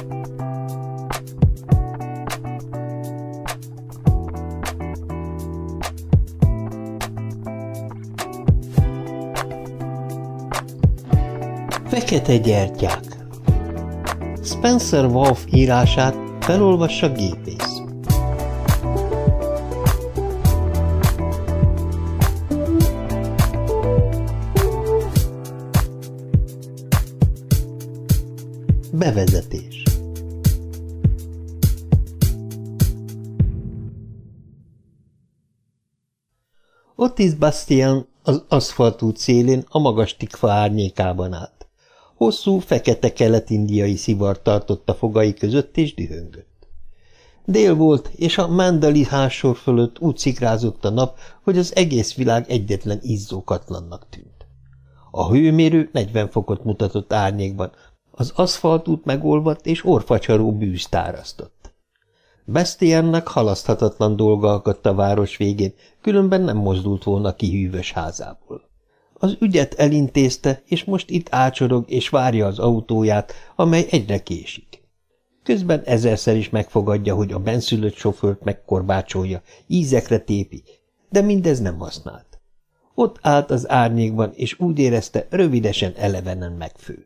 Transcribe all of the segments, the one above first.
Fekete gyertyák. Spencer Wolf írását felolvassa Gépész. Bevezetés. Otis Bastian az aszfaltút szélén a magas tikfa árnyékában állt. Hosszú, fekete kelet-indiai szivar tartott a fogai között, és dühöngött. Dél volt, és a Mandali házsor fölött úgy szikrázott a nap, hogy az egész világ egyetlen izzókatlannak tűnt. A hőmérő 40 fokot mutatott árnyékban, az aszfaltút megolvadt, és orfacsaró bűz tárasztott. Bastiannak halaszthatatlan dolga akadt a város végén, különben nem mozdult volna ki hűvös házából. Az ügyet elintézte, és most itt ácsorog és várja az autóját, amely egyre késik. Közben ezerszer is megfogadja, hogy a benszülött sofőrt megkorbácsolja, ízekre tépi, de mindez nem használt. Ott állt az árnyékban, és úgy érezte, rövidesen elevenen megfő.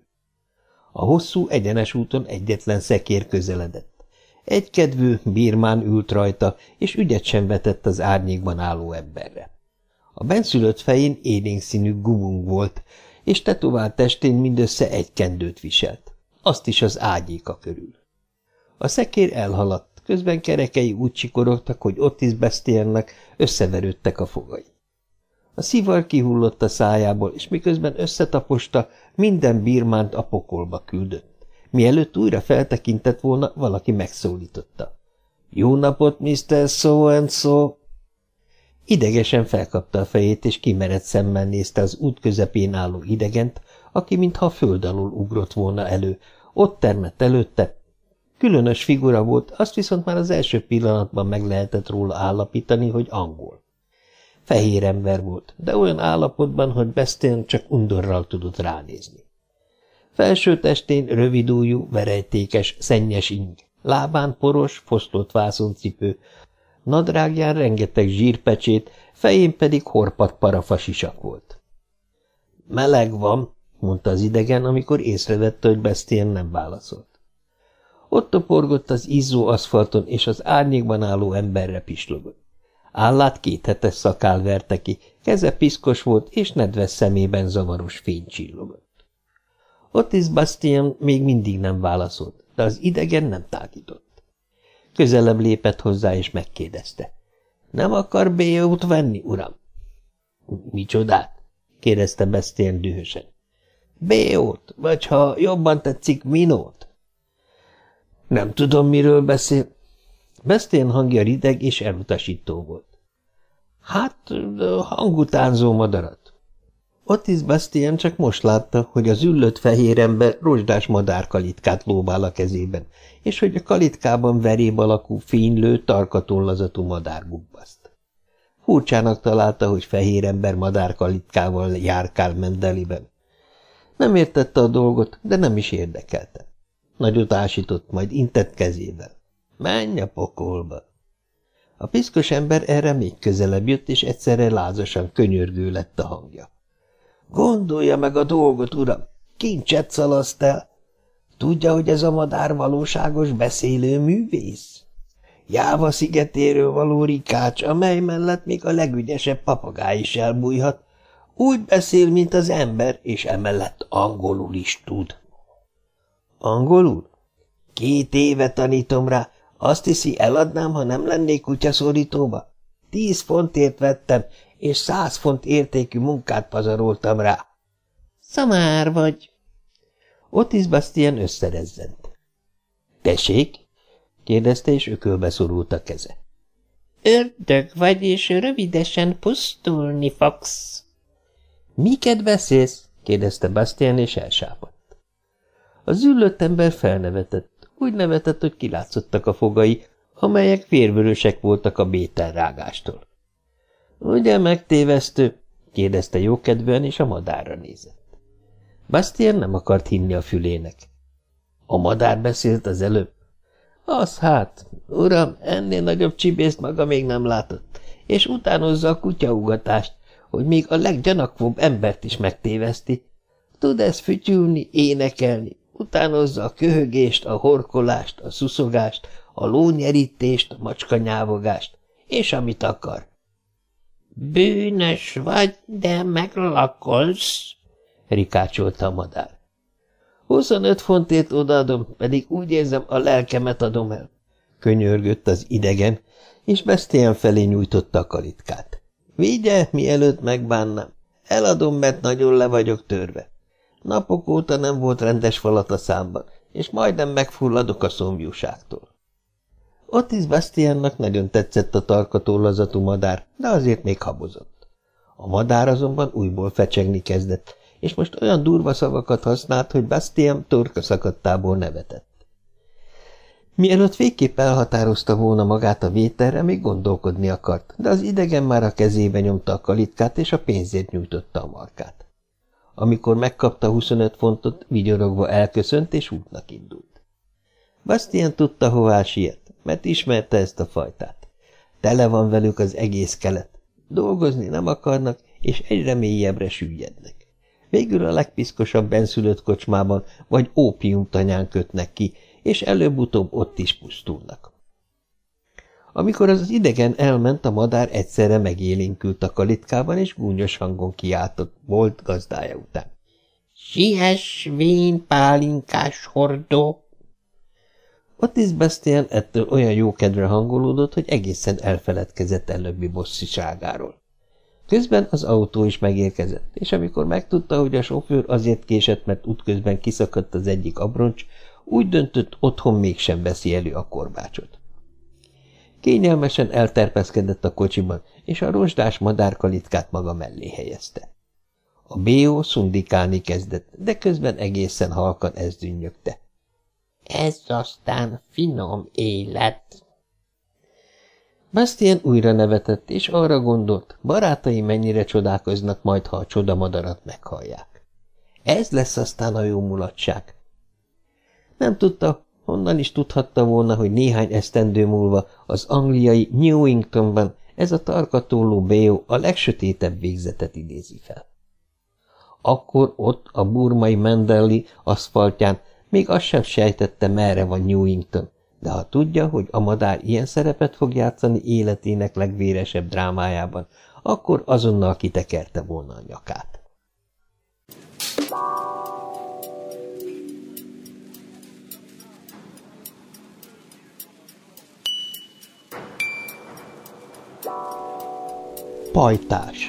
A hosszú, egyenes úton egyetlen szekér közeledett. Egykedvű birmán ült rajta, és ügyet sem vetett az árnyékban álló emberre. A benszülött fején élénk színű gumung volt, és tetovált testén mindössze egy kendőt viselt, azt is az ágyéka körül. A szekér elhaladt, közben kerekei úgy csikorogtak, hogy Otis Bastiannak összeverődtek a fogai. A szivar kihullott a szájából, és miközben összetaposta, minden birmánt a pokolba küldött. Mielőtt újra feltekintett volna, valaki megszólította. – Jó napot, Mr. So-and-so! Idegesen felkapta a fejét, és kimerett szemmel nézte az út közepén álló idegent, aki mintha a föld alól ugrott volna elő, ott termett előtte. Különös figura volt, azt viszont már az első pillanatban meg lehetett róla állapítani, hogy angol. Fehér ember volt, de olyan állapotban, hogy Bastian csak undorral tudott ránézni. Felső testén rövidújú, verejtékes, szennyes ing, lábán poros, fosztott vászoncipő, nadrágján rengeteg zsírpecsét, fején pedig horpadt parafasisak volt. – Meleg van, mondta az idegen, amikor észrevette, hogy Bastian nem válaszolt. Ott toporgott az izzó aszfalton, és az árnyékban álló emberre pislogott. Állát 2 hetes szakál verte ki, keze piszkos volt, és nedves szemében zavaros fény csillogott. Otis Bastian még mindig nem válaszolt, de az idegen nem tágított. Közelebb lépett hozzá, és megkérdezte. – Nem akar B-út venni, uram? – Micsodát? – kérdezte Bastian dühösen. – B-út, vagy ha jobban tetszik, minót? – Nem tudom, miről beszél. Bastian hangja rideg és elutasító volt. – Hát, hangutánzó madarat. Otis Bastian csak most látta, hogy az üllött fehér ember rozsdás madárkalitkát lóbál a kezében, és hogy a kalitkában veréb alakú, fénylő, tarkatollazatú madár gubbaszt. Furcsának találta, hogy fehér ember madárkalitkával járkál Mandaliben. Nem értette a dolgot, de nem is érdekelte. Nagyot ásított, majd intett kezével. – Menj a pokolba! A piszkos ember erre még közelebb jött, és egyszerre lázasan könyörgő lett a hangja. Gondolja meg a dolgot, uram, kincset szalaszt el. Tudja, hogy ez a madár valóságos beszélő művész? Jáva szigetéről való rikács, amely mellett még a legügyesebb papagáj is elbújhat. Úgy beszél, mint az ember, és emellett angolul is tud. Angolul? 2 éve tanítom rá. Azt hiszi, eladnám, ha nem lennék kutyaszorítóba? 10 fontért vettem, és 100 font értékű munkát pazaroltam rá. Szamár vagy. Otis Bastian összerezzent. Tessék? kérdezte, és ökölbe szorult a keze. Ördög vagy, és rövidesen pusztulni fogsz. Miket beszélsz? kérdezte Bastian, és elsápadt. Az züllött ember felnevetett. Úgy nevetett, hogy kilátszottak a fogai, amelyek vérvörösek voltak a bételrágástól. Ugye megtévesztő? kérdezte jókedvűen, és a madárra nézett. Bastian nem akart hinni a fülének. A madár beszélt az előbb. Az hát, uram, ennél nagyobb csibészt maga még nem látott, és utánozza a kutyaugatást, hogy még a leggyanakvóbb embert is megtéveszti. Tud ez fütyülni, énekelni, utánozza a köhögést, a horkolást, a szuszogást, a lónyerítést, a macskanyávogást, és amit akar. Bűnös vagy, de meglakolsz, rikácsolta a madár. 25 fontért odaadom, pedig úgy érzem, a lelkemet adom el, könyörgött az idegen, és Bastien felé nyújtotta a kalitkát. Vigye, mielőtt megbánnám. Eladom, mert nagyon le vagyok törve. Napok óta nem volt rendes falat a számban, és majdnem megfulladok a szomjúságtól. Otis Bastiennak nagyon tetszett a tarka tollazatú madár, de azért még habozott. A madár azonban újból fecsegni kezdett, és most olyan durva szavakat használt, hogy Bastien torka szakadtából nevetett. Mielőtt végképp elhatározta volna magát a vételre, még gondolkodni akart, de az idegen már a kezébe nyomta a kalitkát, és a pénzért nyújtotta a markát. Amikor megkapta 25 fontot, vigyorogva elköszönt, és útnak indult. Bastien tudta, hová siet, mert ismerte ezt a fajtát. Tele van velük az egész kelet. Dolgozni nem akarnak, és egyre mélyebbre süllyednek. Végül a legpiszkosabb benszülött kocsmában vagy ópiumtanyán kötnek ki, és előbb-utóbb ott is pusztulnak. Amikor az idegen elment, a madár egyszerre megélénkült a kalitkában, és gúnyos hangon kiáltott volt gazdája után. Siess, vén pálinkás hordó! Otis Bastien ettől olyan jókedvre hangolódott, hogy egészen elfeledkezett előbbi bossziságáról. Közben az autó is megérkezett, és amikor megtudta, hogy a sofőr azért késett, mert útközben kiszakadt az egyik abroncs, úgy döntött, otthon mégsem veszi elő a korbácsot. Kényelmesen elterpeszkedett a kocsiban, és a rozsdás madárkalitkát maga mellé helyezte. A B.O. szundikálni kezdett, de közben egészen halkan ezt dünnyögte. Ez aztán finom élet! Bastien újra nevetett, és arra gondolt, barátai mennyire csodálkoznak majd, ha a csodamadarat meghallják. Ez lesz aztán a jó mulatság. Nem tudta, honnan is tudhatta volna, hogy néhány esztendő múlva az angliai Newingtonban ez a tarkatolló B.O. a legsötétebb végzetet idézi fel. Akkor ott a burmai Manderley aszfaltján még azt sem sejtette, merre van Newington, de ha tudja, hogy a madár ilyen szerepet fog játszani életének legvéresebb drámájában, akkor azonnal kitekerte volna a nyakát. Pajtás.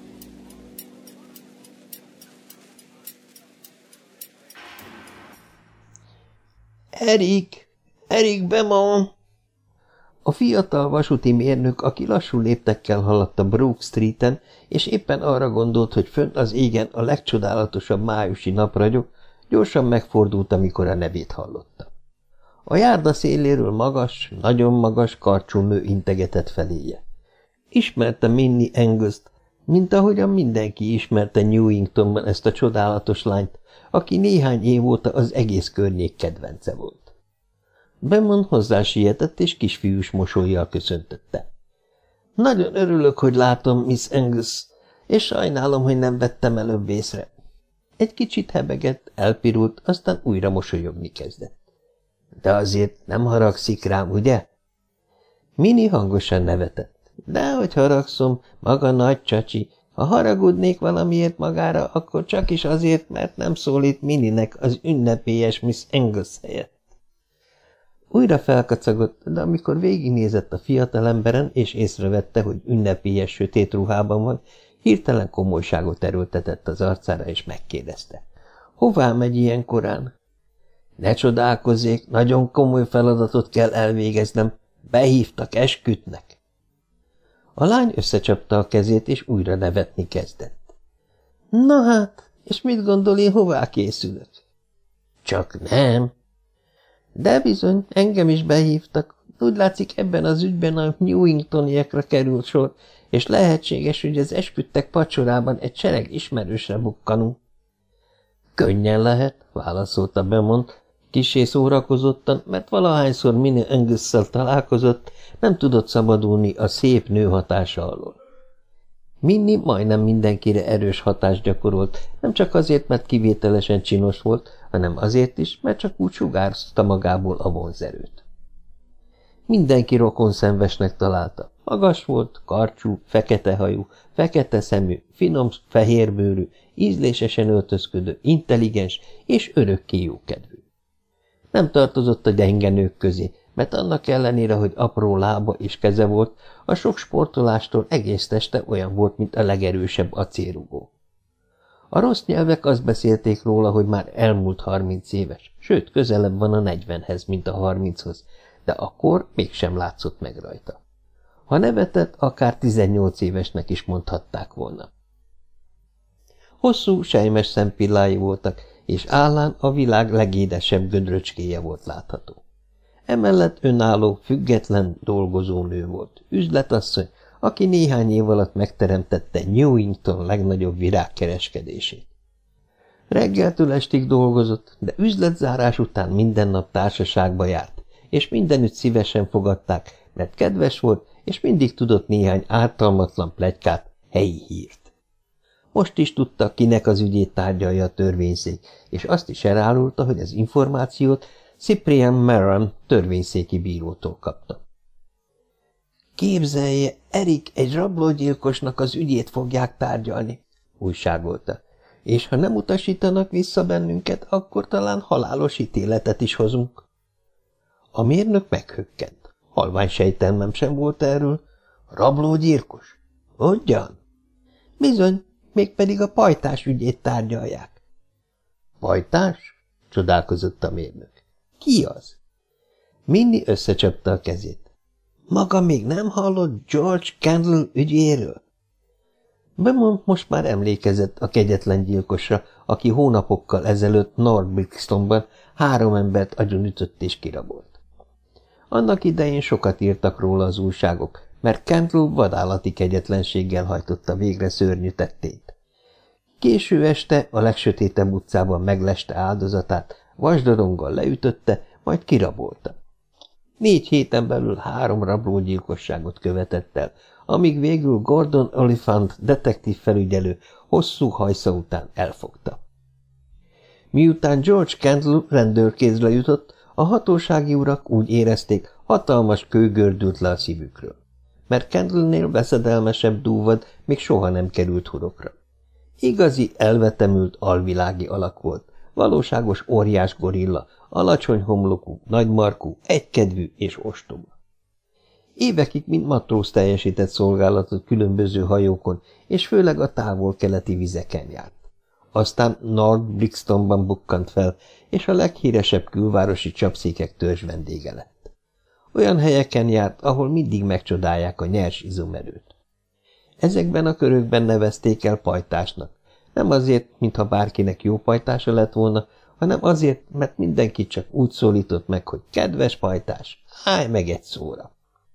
Erik Beaumont! A fiatal vasúti mérnök, aki lassú léptekkel haladt a Brook Streeten, és éppen arra gondolt, hogy fönt az égen a legcsodálatosabb májusi nap ragyog, gyorsan megfordult, amikor a nevét hallotta. A járda széléről magas, nagyon magas, karcsú nő integetett feléje. Ismerte Minnie Angus-t, mint ahogyan mindenki ismerte Newingtonban ezt a csodálatos lányt, aki néhány év óta az egész környék kedvence volt. Beaumont hozzá sietett, és kisfiús mosollyal köszöntötte. Nagyon örülök, hogy látom, Miss Angus, és sajnálom, hogy nem vettem előbb észre. Egy kicsit hebegett, elpirult, aztán újra mosolyogni kezdett. De azért nem haragszik rám, ugye? Minnie hangosan nevetett. Dehogy haragszom, maga nagy csacsi. Ha haragudnék valamiért magára, akkor csak is azért, mert nem szólít Minnie-nek az ünnepélyes Miss Angus helyett. Újra felkacagott, de amikor végignézett a fiatalemberen, és észrevette, hogy ünnepélyes sötét ruhában van, hirtelen komolyságot erőltetett az arcára, és megkérdezte. Hová megy ilyen korán? Ne csodálkozzék, nagyon komoly feladatot kell elvégeznem. Behívtak eskütnek. A lány összecsapta a kezét, és újra nevetni kezdett. Na hát, és mit gondol, én hová készülök? Csak nem. De bizony, engem is behívtak. Úgy látszik, ebben az ügyben a Newingtoniekra került sor, és lehetséges, hogy az esküdtek pacsorában egy sereg ismerősre bukkanunk. Könnyen lehet, válaszolta Beaumont, Kissé szórakozottan, mert valahányszor Minnie Angusszel találkozott, nem tudott szabadulni a szép nő hatása alól. Minnie majdnem mindenkire erős hatást gyakorolt, nem csak azért, mert kivételesen csinos volt, hanem azért is, mert csak úgy sugárzta magából a vonzerőt. Mindenki rokonszenvesnek találta. Magas volt, karcsú, fekete hajú, fekete szemű, finom, fehérbőrű, ízlésesen öltözködő, intelligens és örökké jókedvű. Nem tartozott a gyenge nők közé, mert annak ellenére, hogy apró lába és keze volt, a sok sportolástól egész teste olyan volt, mint a legerősebb acélrugó. A rossz nyelvek azt beszélték róla, hogy már elmúlt 30 éves, sőt, közelebb van a 40-hez, mint a 30-hoz, de akkor mégsem látszott meg rajta. Ha nevetett, akár 18 évesnek is mondhatták volna. Hosszú, selymes szempillái voltak, és állán a világ legédesebb gödröcskéje volt látható. Emellett önálló, független dolgozó nő volt, üzletasszony, aki néhány év alatt megteremtette Newington legnagyobb virágkereskedését. Reggeltől estig dolgozott, de üzletzárás után minden nap társaságba járt, és mindenütt szívesen fogadták, mert kedves volt, és mindig tudott néhány ártalmatlan pletykát, helyi hírt. Most is tudta, kinek az ügyét tárgyalja a törvényszék, és azt is elárulta, hogy az információt Cyprian Meron törvényszéki bírótól kapta. Képzelje, Erik egy rablógyilkosnak az ügyét fogják tárgyalni, újságolta, és ha nem utasítanak vissza bennünket, akkor talán halálos ítéletet is hozunk. A mérnök meghökkent. Halvány sejtelmem sem volt erről. Rablógyilkos? Hogyan? Bizony, mégpedig a pajtás ügyét tárgyalják. Pajtás? Csodálkozott a mérnök. Ki az? Minnie összecsapta a kezét. Maga még nem hallott George Kendall ügyéről? Beaumont most már emlékezett a kegyetlen gyilkosra, aki hónapokkal ezelőtt North Brixtonban 3 embert agyonütött és kirabolt. Annak idején sokat írtak róla az újságok, mert Kendall vadállati kegyetlenséggel hajtotta végre szörnyű tettét. Késő este a legsötétebb utcában megleste áldozatát, vasdaronggal leütötte, majd kirabolta. 4 héten belül 3 rablógyilkosságot követett el, amíg végül Gordon Oliphant detektív felügyelő hosszú hajsza után elfogta. Miután George Kendall rendőrkézre jutott, a hatósági urak úgy érezték, hatalmas kő gördült le a szívükről, mert Kendallnél veszedelmesebb dúvad még soha nem került hurokra. Igazi, elvetemült alvilági alak volt, valóságos óriás gorilla, alacsony homlokú, nagymarkú, egykedvű és ostoba. Évekig mint matróz teljesített szolgálatot különböző hajókon, és főleg a távol-keleti vizeken járt. Aztán North Brixtonban bukkant fel, és a leghíresebb külvárosi csapszékek törzs vendége lett. Olyan helyeken járt, ahol mindig megcsodálják a nyers izomerőt. Ezekben a körökben nevezték el pajtásnak, nem azért, mintha bárkinek jó pajtása lett volna, hanem azért, mert mindenki csak úgy szólított meg, hogy kedves pajtás, állj meg egy szóra.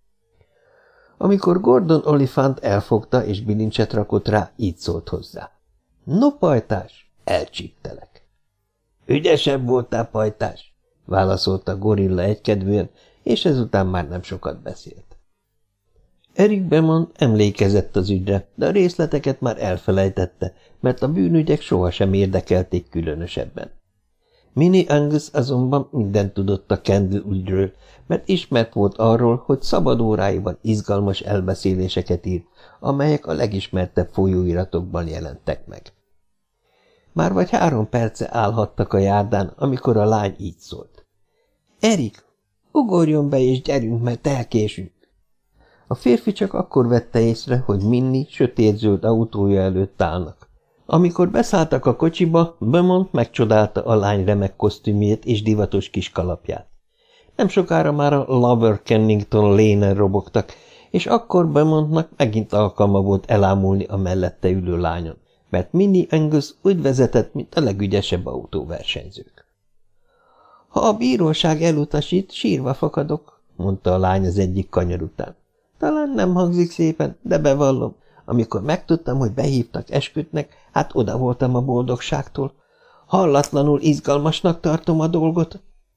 Amikor Gordon Oliphant elfogta és bilincset rakott rá, így szólt hozzá. No, pajtás, elcsíptelek. Ügyesebb voltál, pajtás, válaszolta a gorilla egykedvűen, és ezután már nem sokat beszélt. Erik Beaumont emlékezett az ügyre, de a részleteket már elfelejtette, mert a bűnügyek sohasem érdekelték különösebben. Minnie Angus azonban mindent tudott a Kendall ügyről, mert ismert volt arról, hogy szabad óráiban izgalmas elbeszéléseket írt, amelyek a legismertebb folyóiratokban jelentek meg. Már vagy 3 perce állhattak a járdán, amikor a lány így szólt. Erik, ugorjon be és gyerünk, mert elkésünk. A férfi csak akkor vette észre, hogy Minnie sötétzöld autója előtt állnak. Amikor beszálltak a kocsiba, Beaumont megcsodálta a lány remek kosztümjét és divatos kis kalapját. Nem sokára már a Lower Kennington Lane-en robogtak, és akkor Beaumontnak megint alkalma volt elámulni a mellette ülő lányon, mert Minnie Angus úgy vezetett, mint a legügyesebb autóversenyzők. Ha a bíróság elutasít, sírva fakadok, mondta a lány az egyik kanyar után. Talán nem hangzik szépen, de bevallom, amikor megtudtam, hogy behívtak eskütnek, hát oda voltam a boldogságtól. Hallatlanul izgalmasnak tartom a dolgot.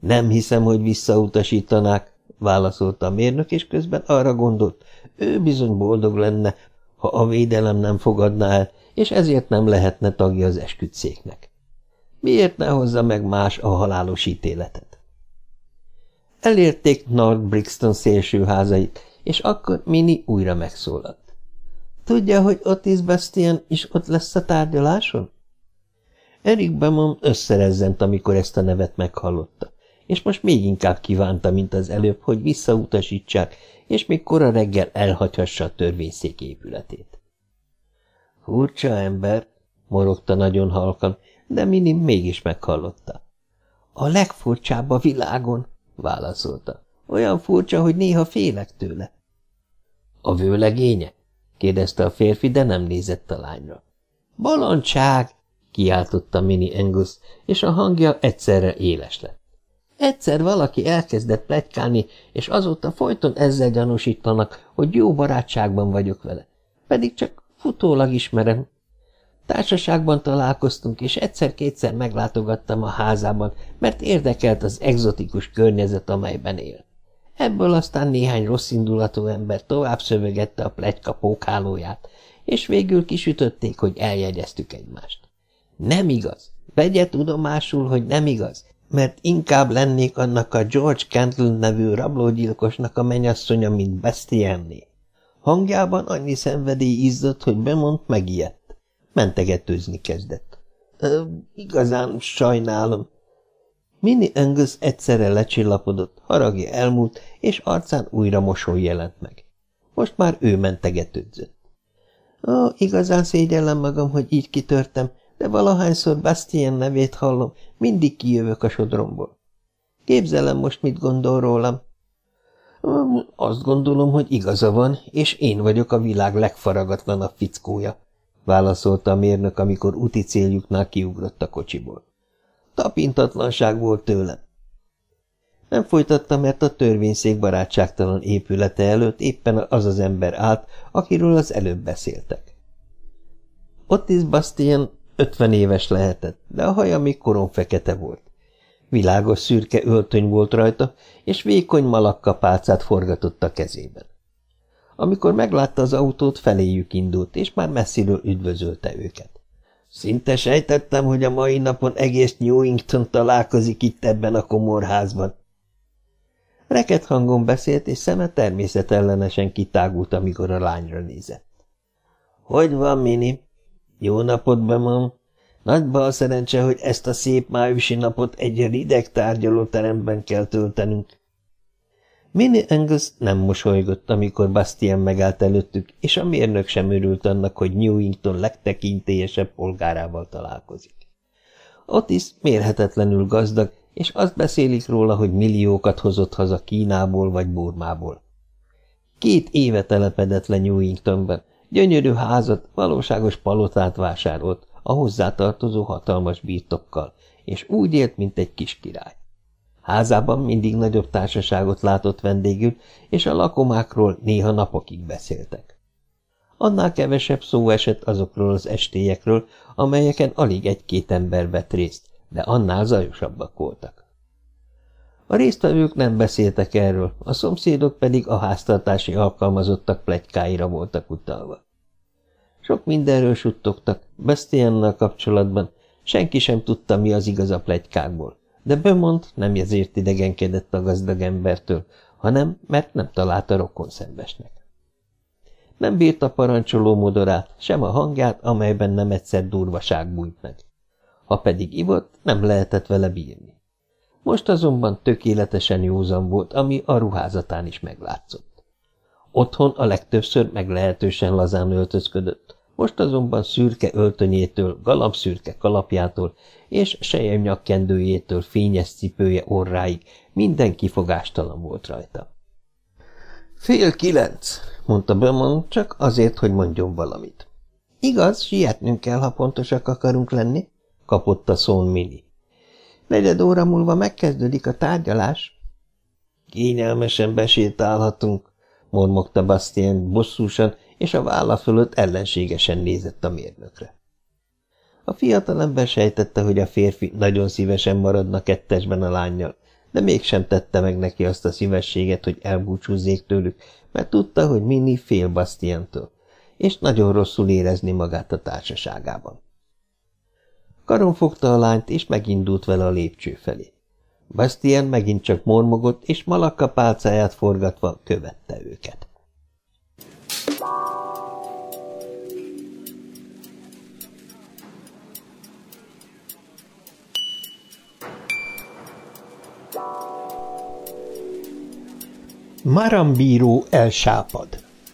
Nem hiszem, hogy visszautasítanák, válaszolta a mérnök, és közben arra gondolt, ő bizony boldog lenne, ha a védelem nem fogadná el, és ezért nem lehetne tagja az esküdtszéknek. Miért ne hozza meg más a halálos ítéletet? Elérték North Brixton szélsőházait, és akkor Minnie újra megszólalt. Tudja, hogy Otis Bastian is ott lesz a tárgyaláson? Eric Beaumont összerezzent, amikor ezt a nevet meghallotta, és most még inkább kívánta, mint az előbb, hogy visszautasítsák, és még kora reggel elhagyhassa a törvényszék épületét. Furcsa ember, morogta nagyon halkan, de Minnie mégis meghallotta. A legfurcsább a világon, válaszolta. Olyan furcsa, hogy néha félek tőle. A vőlegénye? Kérdezte a férfi, de nem nézett a lányra. Bolondság! Kiáltotta Minnie Angus, és a hangja egyszerre éles lett. Egyszer valaki elkezdett pletykálni, és azóta folyton ezzel gyanúsítanak, hogy jó barátságban vagyok vele. Pedig csak futólag ismerem. Társaságban találkoztunk, és egyszer-kétszer meglátogattam a házában, mert érdekelt az egzotikus környezet, amelyben él. Ebből aztán néhány rosszindulatú ember tovább szövegette a pletyka pókhálóját, és végül kisütötték, hogy eljegyeztük egymást. Nem igaz. Vegye tudomásul, hogy nem igaz, mert inkább lennék annak a George Cantle nevű rablógyilkosnak a mennyasszonya, mint Bastianné. Hangjában annyi szenvedély izzadt, hogy Beaumont megijedt. Mentegetőzni kezdett. Igazán sajnálom. Minnie Angus egyszerre lecsillapodott, haragja elmúlt, és arcán újra mosoly jelent meg. Most már ő mentegetődzött. Igazán szégyellem magam, hogy így kitörtem, de valahányszor Bastien nevét hallom, mindig kijövök a sodromból. Képzelem most, mit gondol rólam. Azt gondolom, hogy igaza van, és én vagyok a világ legfaragatlanabb fickója, válaszolta a mérnök, amikor úti céljuknál kiugrott a kocsiból. Tapintatlanság volt tőlem. Nem folytatta, mert a törvényszék barátságtalan épülete előtt éppen az az ember állt, akiről az előbb beszéltek. Otis Bastian 50 éves lehetett, de a haja még koronfekete volt. Világos szürke öltöny volt rajta, és vékony malakkapálcát forgatott a kezében. Amikor meglátta az autót, feléjük indult, és már messziről üdvözölte őket. Szinte sejtettem, hogy a mai napon egész Newington találkozik itt ebben a komorházban. Reket hangon beszélt, és szeme természetellenesen kitágult, amikor a lányra nézett. Hogy van, Minnie? Jó napot, Beaumont. Nagy bal szerencse, hogy ezt a szép májusi napot egy rideg tárgyalóteremben kell töltenünk. Minnie Angus nem mosolygott, amikor Bastien megállt előttük, és a mérnök sem örült annak, hogy Newington legtekintélyesebb polgárával találkozik. Otis mérhetetlenül gazdag, és azt beszélik róla, hogy milliókat hozott haza Kínából vagy Burmából. 2 éve telepedett le Newingtonben, gyönyörű házat, valóságos palotát vásárolt, a hozzátartozó hatalmas birtokkal, és úgy élt, mint egy kis király. Házában mindig nagyobb társaságot látott vendégül, és a lakomákról néha napokig beszéltek. Annál kevesebb szó esett azokról az estélyekről, amelyeken alig 1-2 ember vett részt, de annál zajosabbak voltak. A résztvevők nem beszéltek erről, a szomszédok pedig a háztartási alkalmazottak pletykáira voltak utalva. Sok mindenről suttogtak, Bastiannal kapcsolatban, senki sem tudta, mi az igaz a pletykákból, de Beaumont nem ezért idegenkedett a gazdag embertől, hanem mert nem találta rokonszenvesnek. Nem bírta parancsoló modorát, sem a hangját, amelyben nem egyszer durvaság bújt meg. Ha pedig ivott, nem lehetett vele bírni. Most azonban tökéletesen józan volt, ami a ruházatán is meglátszott. Otthon a legtöbbször meglehetősen lazán öltözködött, most azonban szürke öltönyétől, galambszürke kalapjától és selyemnyakkendőjétől fényes cipője orráig minden kifogástalan volt rajta. 8:30, mondta Beaumont, csak azért, hogy mondjon valamit. Igaz, sietnünk kell, ha pontosak akarunk lenni, kapott a szón Minnie. 4 óra múlva megkezdődik a tárgyalás. Kényelmesen besétálhatunk, mormogta Bastien bosszúsan, és a válla fölött ellenségesen nézett a mérnökre. A fiatalember sejtette, hogy a férfi nagyon szívesen maradna kettesben a lánnyal, de mégsem tette meg neki azt a szívességet, hogy elbúcsúzzék tőlük, mert tudta, hogy Minnie fél Bastiantól, és nagyon rosszul érezni magát a társaságában. Karon fogta a lányt, és megindult vele a lépcső felé. Bastien megint csak mormogott, és Malakka pálcáját forgatva követte őket. Marambíró elsápad.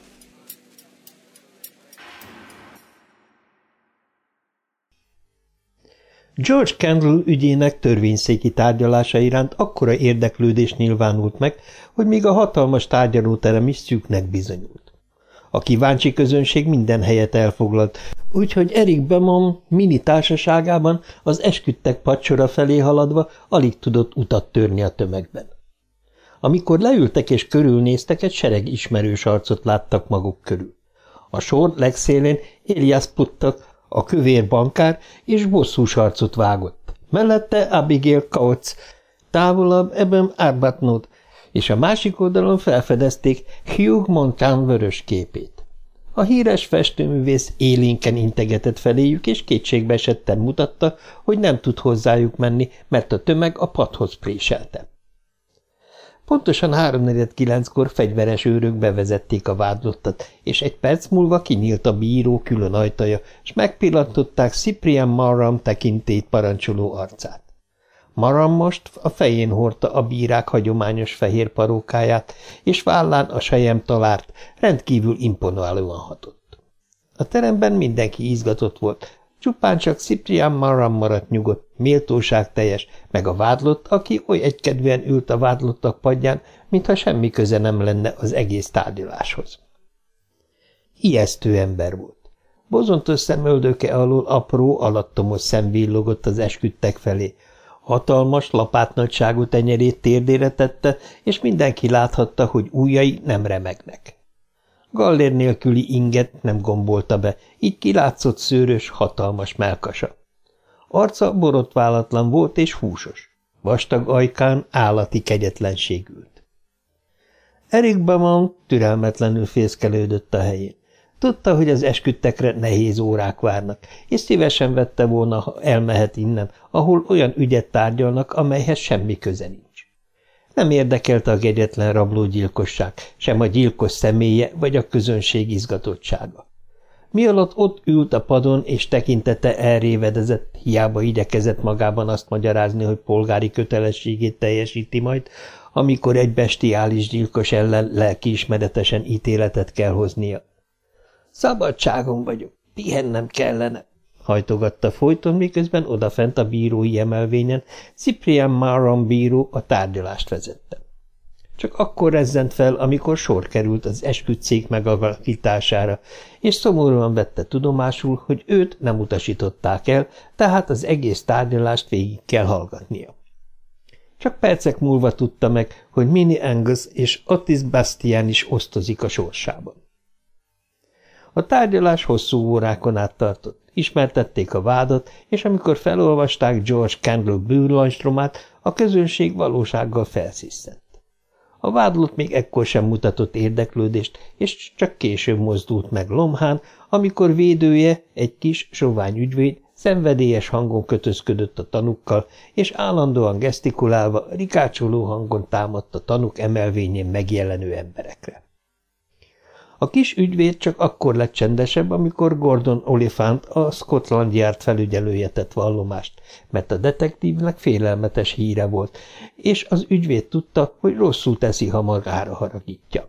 George Kendall ügyének törvényszéki tárgyalása iránt akkora érdeklődés nyilvánult meg, hogy még a hatalmas tárgyalóterem is szűknek bizonyult. A kíváncsi közönség minden helyet elfoglalt, úgyhogy Eric Beaumont Minnie társaságában az esküdtek padsora felé haladva alig tudott utat törni a tömegben. Amikor leültek és körülnéztek, egy sereg ismerős arcot láttak maguk körül. A sor legszélén Elias Puttak, a kövér bankár, és bosszús arcot vágott. Mellette Abigail Coates, távolabb Eben Arbuthnot, és a másik oldalon felfedezték Hugh Montan vörös képét. A híres festőművész élénken integetett feléjük, és kétségbeesetten mutatta, hogy nem tud hozzájuk menni, mert a tömeg a padhoz préselte. Pontosan 8:45-kor fegyveres őrök bevezették a vádlottat, és egy perc múlva kinyílt a bíró külön ajtaja, s megpillantották Cyprian Marram tekintélyt parancsoló arcát. Marram most a fején hordta a bírák hagyományos fehér parókáját, és vállán a selyemtalárt rendkívül imponálóan hatott. A teremben mindenki izgatott volt, csupán csak Cyprian Marram maradt nyugodt, méltóságteljes, meg a vádlott, aki oly egykedvűen ült a vádlottak padján, mintha semmi köze nem lenne az egész tárgyaláshoz. Ijesztő ember volt. Bozontos szemöldöke alól apró, alattomos szem villogott az esküdtek felé. Hatalmas, lapátnagyságú tenyerét térdére tette, és mindenki láthatta, hogy ujjai nem remegnek. Gallér nélküli inget nem gombolta be, így kilátszott szőrös, hatalmas mellkasa. Arca borotválatlan volt és húsos. Vastag ajkán állati kegyetlenség ült. Eric Beaumont türelmetlenül fészkelődött a helyén. Tudta, hogy az esküdtekre nehéz órák várnak, és szívesen vette volna, ha elmehet innen, ahol olyan ügyet tárgyalnak, amelyhez semmi köze nincs. Nem érdekelte a kegyetlen rablógyilkosság, sem a gyilkos személye vagy a közönség izgatottsága. Mialatt ott ült a padon, és tekintete elrévedezett, hiába igyekezett magában azt magyarázni, hogy polgári kötelességét teljesíti majd, amikor egy bestiális gyilkos ellen lelkiismeretesen ítéletet kell hoznia. Szabadságon vagyok, pihennem kellene, hajtogatta folyton, miközben odafent a bírói emelvényen Cyprian Marram bíró a tárgyalást vezette. Csak akkor rezzent fel, amikor sor került az esküdtszék megalakítására, és szomorúan vette tudomásul, hogy őt nem utasították el, tehát az egész tárgyalást végig kell hallgatnia. Csak percek múlva tudta meg, hogy Minnie Angus és Otis Bastien is osztozik a sorsában. A tárgyalás hosszú órákon át tartott. Ismertették a vádat, és amikor felolvasták George Kendall bűnlajstromát, a közönség valósággal felsziszent. A vádlott még ekkor sem mutatott érdeklődést, és csak később mozdult meg lomhán, amikor védője, egy kis, sovány ügyvéd, szenvedélyes hangon kötözködött a tanukkal, és állandóan gesztikulálva, rikácsoló hangon támadt a tanuk emelvényén megjelenő emberekre. A kis ügyvéd csak akkor lett csendesebb, amikor Gordon Oliphant, a Scotland Yard felügyelője tett vallomást, mert a detektívnek félelmetes híre volt, és az ügyvéd tudta, hogy rosszul teszi, ha magára haragítja.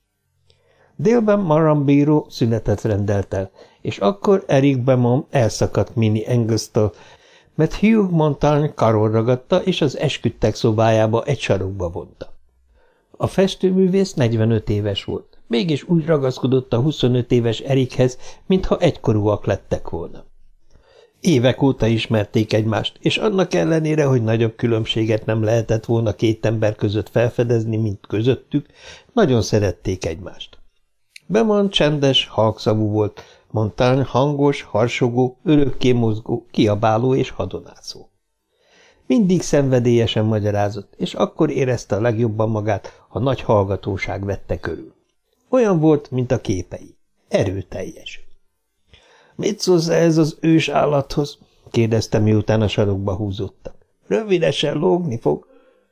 Délben Marram bíró szünetet rendelt el, és akkor Eric Beaumont elszakadt Minnie Angus-tól, mert Hugh Montan karon ragadta, és az esküdtek szobájába egy sarokba vonta. A festőművész 45 éves volt. Mégis úgy ragaszkodott a 25 éves Erichez, mintha egykorúak lettek volna. Évek óta ismerték egymást, és annak ellenére, hogy nagyobb különbséget nem lehetett volna két ember között felfedezni, mint közöttük, nagyon szerették egymást. Beaumont csendes, halkszavú volt, Montan hangos, harsogó, örökké mozgó, kiabáló és hadonászó. Mindig szenvedélyesen magyarázott, és akkor érezte a legjobban magát, ha nagy hallgatóság vette körül. Olyan volt, mint a képei. Erőteljes. – Mit szólsz ez az ős állathoz? – kérdezte, miután a sarokba húzottak. – Rövidesen lógni fog.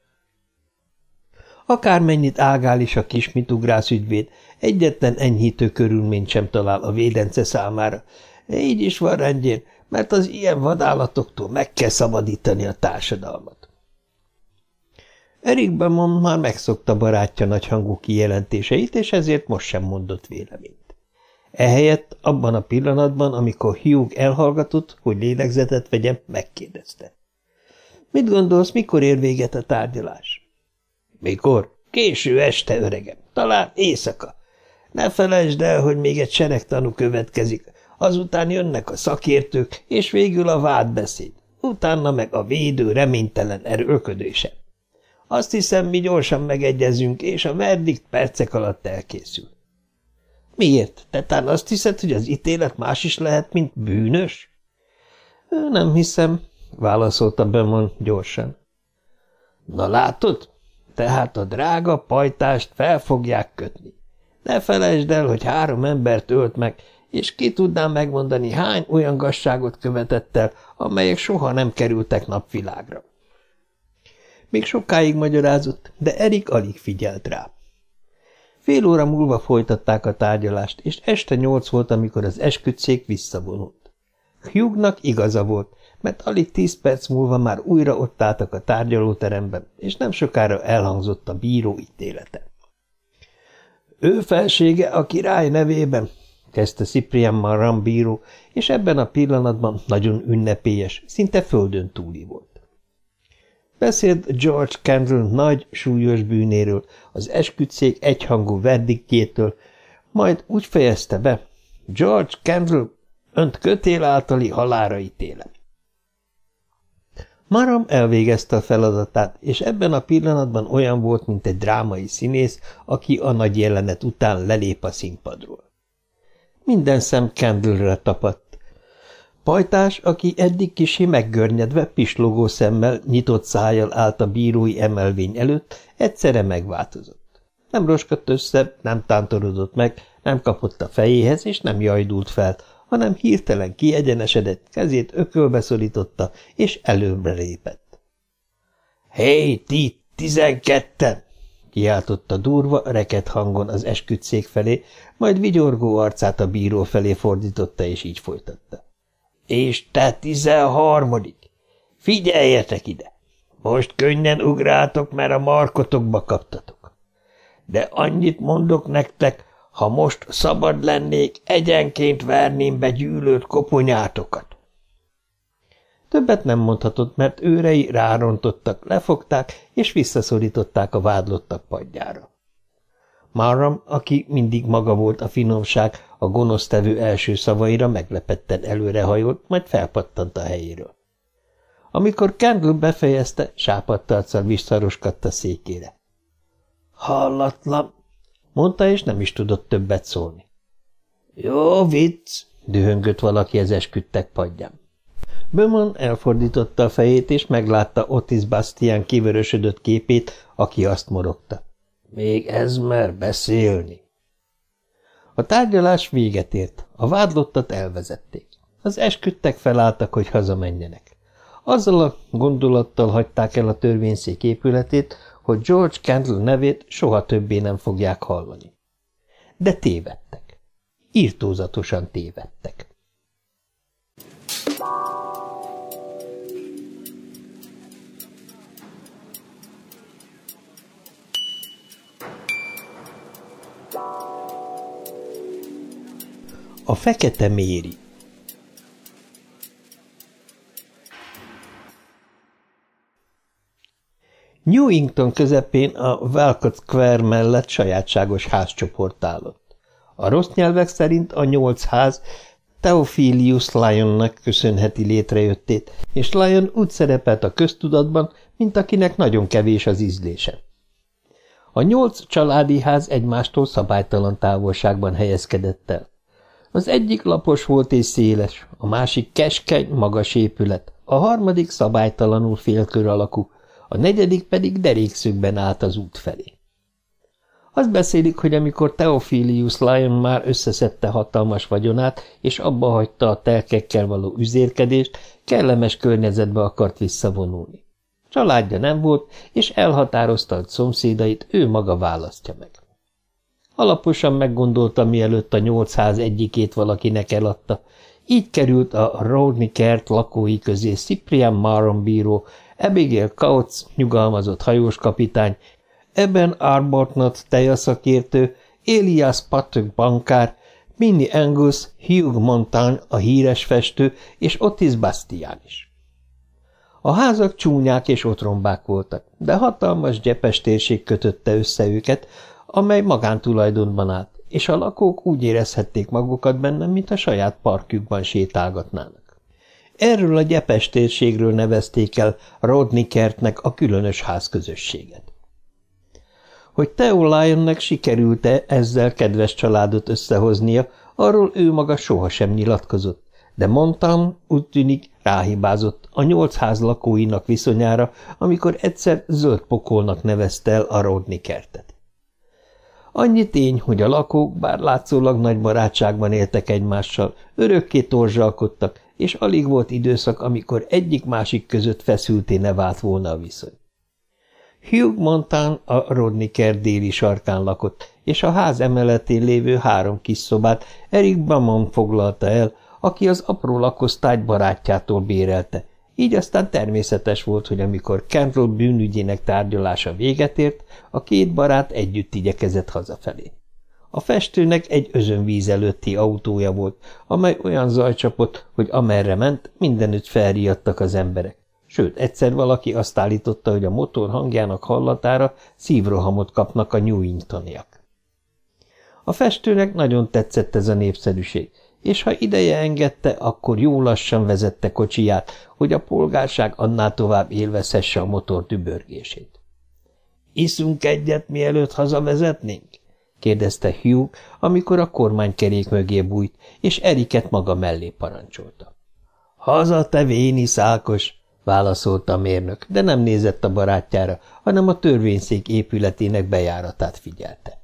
Akármennyit ágál is a kis mitugrász ügyvéd, egyetlen enyhítő körülményt sem talál a védence számára. Így is van rendjén, mert az ilyen vadállatoktól meg kell szabadítani a társadalmat. Eric Beaumont már megszokta barátja nagyhangú kijelentéseit, és ezért most sem mondott véleményt. Ehelyett abban a pillanatban, amikor Hugh elhallgatott, hogy lélegzetet vegyen, megkérdezte. – Mit gondolsz, mikor ér véget a tárgyalás? – Mikor? Késő este, öregem. Talán éjszaka. Ne felejtsd el, hogy még egy seregtanú következik, azután jönnek a szakértők, és végül a vádbeszéd, utána meg a védő reménytelen erőlködése. Azt hiszem, mi gyorsan megegyezünk, és a verdikt percek alatt elkészül. – Miért? Te tán azt hiszed, hogy az ítélet más is lehet, mint bűnös? – Nem hiszem – válaszolta Beaumont gyorsan. – Na látod? Tehát a drága pajtást fel fogják kötni. Ne felejtsd el, hogy 3 embert ölt meg, és ki tudnám megmondani, hány olyan gazságot követett el, amelyek soha nem kerültek napvilágra. Még sokáig magyarázott, de Eric alig figyelt rá. Fél óra múlva folytatták a tárgyalást, és este 8 volt, amikor az esküdtszék visszavonult. Hugh-nak igaza volt, mert alig 10 perc múlva már újra ott álltak a tárgyalóteremben, és nem sokára elhangzott a bíró ítélete. Ő felsége a király nevében, kezdte Cyprien Marram bíró, és ebben a pillanatban nagyon ünnepélyes, szinte földön túli volt. Beszélt George Kendall nagy, súlyos bűnéről, az esküdtszék egyhangú verdiktjétől, majd úgy fejezte be, George Kendall, önt kötél általi halálra ítélem. Marram elvégezte a feladatát, és ebben a pillanatban olyan volt, mint egy drámai színész, aki a nagy jelenet után lelép a színpadról. Minden szem Kendallre tapadt. Pajtás, aki eddig kissé meggörnyedve, pislogó szemmel, nyitott szájjal állt a bírói emelvény előtt, egyszerre megváltozott. Nem roskadt össze, nem tántorodott meg, nem kapott a fejéhez, és nem jajdult fel, hanem hirtelen kiegyenesedett, kezét ökölbe szorította, és előbbre lépett. – Hé, ti, 12-en! – kiáltotta durva, reket hangon az esküdtszék felé, majd vigyorgó arcát a bíró felé fordította, és így folytatta. – És te 13. Figyeljetek ide! Most könnyen ugráltok, mert a markotokba kaptatok. De annyit mondok nektek, ha most szabad lennék, egyenként verném be gyűlölt koponyátokat. Többet nem mondhatott, mert őrei rárontottak, lefogták, és visszaszorították a vádlottak padjára. Marram, aki mindig maga volt a finomság, a gonosztevő első szavaira meglepetten előrehajolt, majd felpattant a helyéről. Amikor Kendall befejezte, sápadt arccal visszaroskadt a székére. – Hallatlan! – mondta, és nem is tudott többet szólni. – Jó vicc! – dühöngött valaki az esküdtek padján. Beaumont elfordította a fejét, és meglátta Otis Bastian kivörösödött képét, aki azt morogta. Még ez mer beszélni. A tárgyalás véget ért, a vádlottat elvezették. Az esküdtek felálltak, hogy hazamenjenek. Azzal a gondolattal hagyták el a törvényszék épületét, hogy George Kendall nevét soha többé nem fogják hallani. De tévedtek. Irtózatosan tévedtek. A Fekete Méri. Newington közepén a Walcott Square mellett sajátságos házcsoport állott. A rossz nyelvek szerint a 8 ház Theophilus Lyonnak köszönheti létrejöttét, és Lyon úgy szerepelt a köztudatban, mint akinek nagyon kevés az ízlése. A 8 családi ház egymástól szabálytalan távolságban helyezkedett el. Az egyik lapos volt és széles, a másik keskeny, magas épület, a harmadik szabálytalanul félkör alakú, a negyedik pedig derékszögben állt az út felé. Azt beszélik, hogy amikor Theophilus Lyon már összeszedte hatalmas vagyonát, és abba hagyta a telkekkel való üzérkedést, kellemes környezetbe akart visszavonulni. Családja nem volt, és elhatározta, hogy szomszédait ő maga választja meg. Alaposan meggondolta, mielőtt a 8 ház egyikét valakinek eladta. Így került a Rodney kert lakói közé Cyprian Maron bíró, Abigail Coates nyugalmazott hajóskapitány, Eben Arbuthnot tejaszakértő, Elias Patrick bankár, Minnie Angus, Hugh Montagne a híres festő, és Otis Bastian is. A házak csúnyák és otrombák voltak, de hatalmas gyepes térség kötötte össze őket, amely magántulajdonban állt, és a lakók úgy érezhették magukat benne, mint a saját parkjukban sétálgatnának. Erről a gyepes térségről nevezték el Rodney kertnek a különös házközösséget. Hogy Theo Lyonnek sikerült-e ezzel kedves családot összehoznia, arról ő maga sohasem nyilatkozott, de Montagne úgy tűnik ráhibázott a 8 ház lakóinak viszonyára, amikor egyszer zöld pokolnak nevezte el a Rodney kertet. Annyi tény, hogy a lakók, bár látszólag nagy barátságban éltek egymással, örökké torzsalkodtak, és alig volt időszak, amikor egyik-másik között feszülté vált volna a viszony. Hugh Montagne a Rodney kert déli sarkán lakott, és a ház emeletén lévő 3 kis szobát Eric Beaumont foglalta el, aki az apró lakosztályt barátjától bérelte, így aztán természetes volt, hogy amikor Campbell bűnügyének tárgyalása véget ért, a 2 barát együtt igyekezett hazafelé. A festőnek egy özönvíz előtti autója volt, amely olyan zajcsapott, hogy amerre ment, mindenütt felriadtak az emberek. Sőt, egyszer valaki azt állította, hogy a motor hangjának hallatára szívrohamot kapnak a Newingtoniak. A festőnek nagyon tetszett ez a népszerűség, és ha ideje engedte, akkor jó lassan vezette kocsiját, hogy a polgárság annál tovább élvezhesse a motor dübörgését. – Iszunk egyet, mielőtt hazavezetnénk? – kérdezte Hugh, amikor a kormánykerék mögé bújt, és Eriket maga mellé parancsolta. – Haza, te véni szákos! – válaszolta a mérnök, de nem nézett a barátjára, hanem a törvényszék épületének bejáratát figyelte.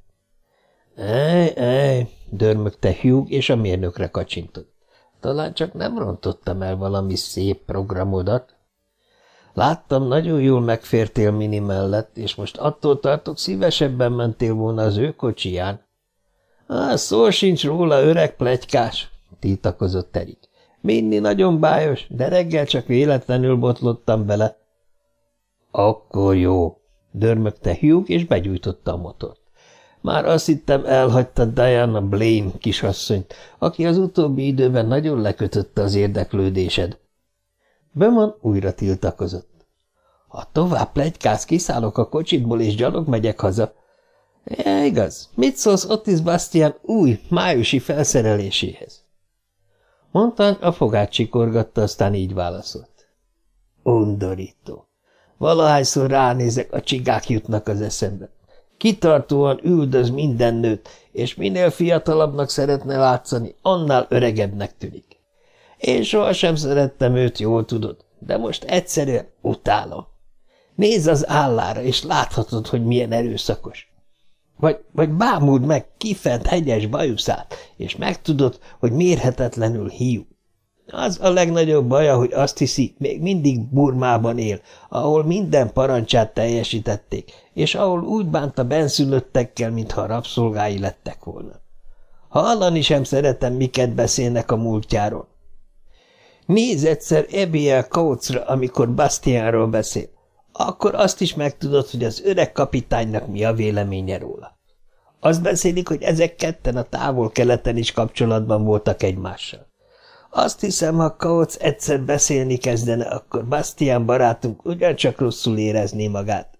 Ej, dörmögte Hugh, és a mérnökre kacsintott. Talán csak nem rontottam el valami szép programodat? Láttam, nagyon jól megfértél Mini mellett, és most attól tartok, szívesebben mentél volna az ő kocsiján. Szó sincs róla, öreg pletykás, tiltakozott Erik. Minni nagyon bájos, de reggel csak véletlenül botlottam bele. Akkor jó, dörmögte Hugh, és begyújtotta a motort. Már azt hittem, elhagytad Diana Blaine kisasszonyt, aki az utóbbi időben nagyon lekötötte az érdeklődésed. Beaumont újra tiltakozott. Ha tovább pletykálsz, kiszállok a kocsitból, és gyalog megyek haza. Igaz, mit szólsz Otis Bastian új, májusi felszereléséhez? Montagne a fogát csikorgatta, aztán így válaszolt. Undorító. Valahányszor ránézek, a csigák jutnak az eszembe. Kitartóan üldöz minden nőt, és minél fiatalabbnak szeretne látszani, annál öregebbnek tűnik. Én sohasem szerettem őt, jól tudod, de most egyszerűen utálom. Nézz az állára, és láthatod, hogy milyen erőszakos. Vagy bámuld meg kifent hegyes bajuszát, és megtudod, hogy mérhetetlenül hiú. Az a legnagyobb baja, hogy azt hiszi, még mindig Burmában él, ahol minden parancsát teljesítették, és ahol úgy bánt a benszülöttekkel, mintha rabszolgái lettek volna. Hallani sem szeretem, miket beszélnek a múltjáról. Nézz egyszer Abigail Coatesra, amikor Bastianról beszél. Akkor azt is megtudod, hogy az öreg kapitánynak mi a véleménye róla. Azt beszélik, hogy ezek ketten a Távol-Keleten is kapcsolatban voltak egymással. Azt hiszem, ha Coates egyszer beszélni kezdene, akkor Bastian barátunk ugyancsak rosszul érezné magát.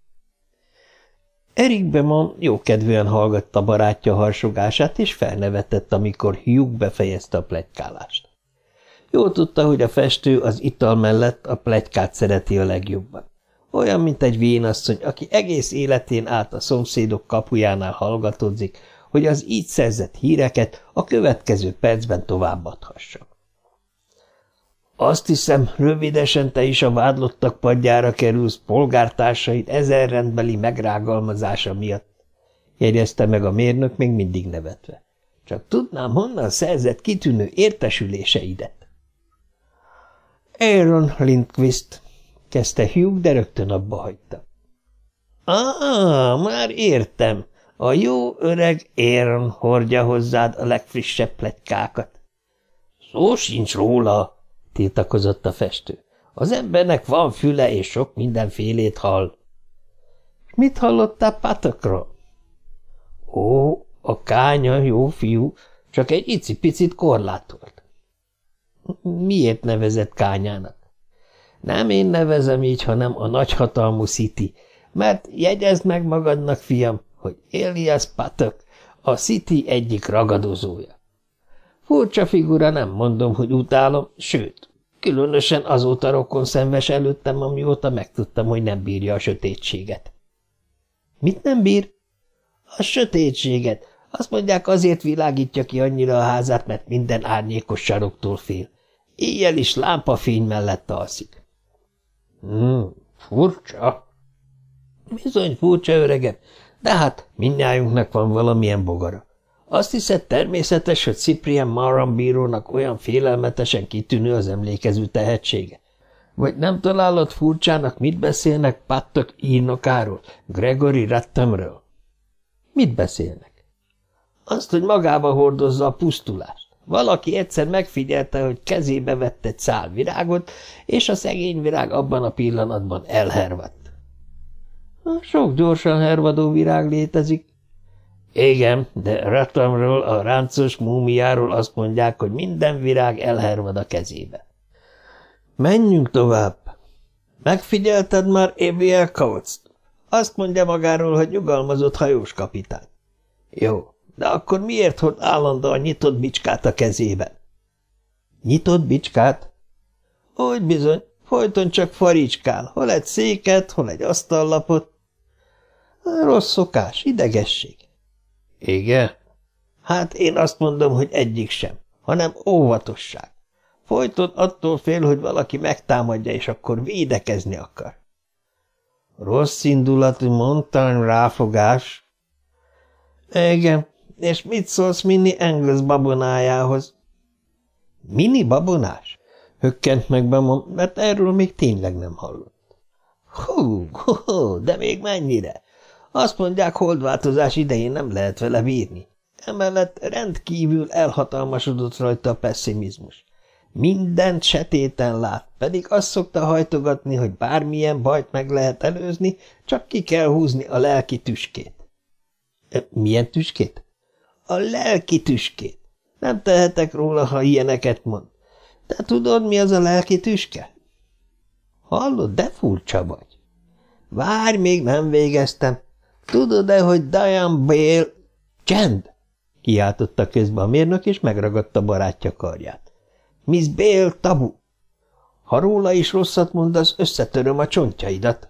Eric Beaumont jókedvűen hallgatta barátja harsogását, és felnevetett, amikor Hugh befejezte a pletykálást. Jól tudta, hogy a festő az ital mellett a pletykát szereti a legjobban. Olyan, mint egy vénasszony, aki egész életén át a szomszédok kapujánál hallgatódzik, hogy az így szerzett híreket a következő percben továbbadhassa. Azt hiszem, rövidesen te is a vádlottak padjára kerülsz polgártársaid 1000 rendbeli megrágalmazása miatt, jegyezte meg a mérnök még mindig nevetve. Csak tudnám, honnan szerzett kitűnő értesüléseidet. Aaron Lindquist, kezdte Hugh, de rögtön abba hagyta. Már értem. A jó öreg Aaron hordja hozzád a legfrissebb pletykákat. Szó sincs róla, tiltakozott a festő. Az embernek van füle, és sok mindenfélét hall. Mit hallottál Patokról? Ó, a kánya jó fiú, csak egy icipicit korlátolt. Miért nevezett kányának? Nem én nevezem így, hanem a nagyhatalmú City, mert jegyezd meg magadnak, fiam, hogy Elias Patok a City egyik ragadozója. Furcsa figura, nem mondom, hogy utálom, sőt, különösen azóta rokonszenves előttem, amióta megtudtam, hogy nem bírja a sötétséget. Mit nem bír? A sötétséget. Azt mondják, azért világítja ki annyira a házát, mert minden árnyékos saroktól fél. Éjjel is lámpafény mellett alszik. Furcsa. Bizony furcsa, öregem, de hát mindnyájunknak van valamilyen bogara. Azt hiszed természetes, hogy Cyprian Maran bírónak olyan félelmetesen kitűnő az emlékező tehetsége? Vagy nem találod furcsának, mit beszélnek Pattok írnokáról, Gregory Rattamről? Mit beszélnek? Azt, hogy magába hordozza a pusztulást. Valaki egyszer megfigyelte, hogy kezébe vett egy szál virágot, és a szegény virág abban a pillanatban elhervadt. Sok gyorsan hervadó virág létezik. Igen, de Rattamről, a ráncos múmiáról azt mondják, hogy minden virág elhervad a kezébe. Menjünk tovább. Megfigyelted már Abiel Coates-t? Azt mondja magáról, hogy nyugalmazott hajós kapitány. Jó, de akkor miért hord állandóan nyitott bicskát a kezében? Nyitott bicskát? Úgy bizony, folyton csak faricskál, hol egy széket, hol egy asztallapot. Rossz szokás, idegesség. Igen? Hát én azt mondom, hogy egyik sem, hanem óvatosság. Folyton attól fél, hogy valaki megtámadja, és akkor védekezni akar. Rossz indulatú Montaigne ráfogás. Igen, és mit szólsz Minnie Engels babonájához? Minnie babonás? Hökkent meg Bamon, mert erről még tényleg nem hallott. Hú, de még mennyire? Azt mondják, holdváltozás idején nem lehet vele bírni. Emellett rendkívül elhatalmasodott rajta a pessimizmus. Mindent setéten lát, pedig azt szokta hajtogatni, hogy bármilyen bajt meg lehet előzni, csak ki kell húzni a lelki tüskét. Milyen tüskét? A lelki tüskét. Nem tehetek róla, ha ilyeneket mond. Te tudod, mi az a lelki tüske? Hallod, de furcsa vagy. Várj, még nem végeztem. Tudod-e, hogy Diane Bale... Csend! Kiáltotta közbe a mérnök, és megragadta barátja karját. Miss Bale tabu. Ha róla is rosszat mondasz, összetöröm a csontjaidat.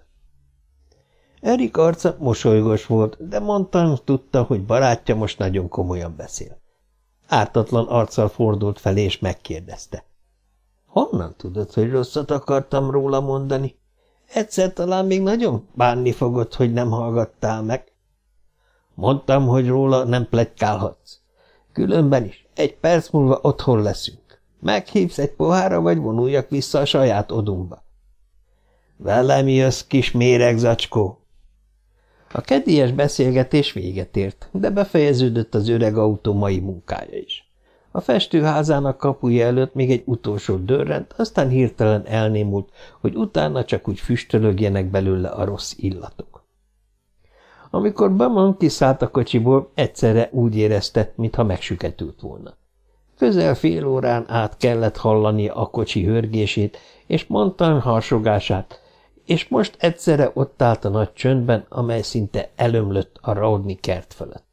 Erik arca mosolygos volt, de Montaigne tudta, hogy barátja most nagyon komolyan beszél. Ártatlan arccal fordult felé, és megkérdezte. Honnan tudod, hogy rosszat akartam róla mondani? Egyszer talán még nagyon bánni fogod, hogy nem hallgattál meg. Mondtam, hogy róla nem pletykálhatsz. Különben is, egy perc múlva otthon leszünk. Meghívsz egy pohárra, vagy vonuljak vissza a saját odunkba? Velem jössz, kis méregzacskó! A kedélyes beszélgetés véget ért, de befejeződött az öreg autó mai munkája is. A festőházának kapuja előtt még egy utolsó dörrent, aztán hirtelen elnémult, hogy utána csak úgy füstölögjenek belőle a rossz illatok. Amikor Beaumont kiszállt a kocsiból, egyszerre úgy érezte, mintha megsüketült volna. Közel fél órán át kellett hallania a kocsi hörgését és Montaigne harsogását, és most egyszerre ott állt a nagy csöndben, amely szinte elömlött a Rodney kert fölött.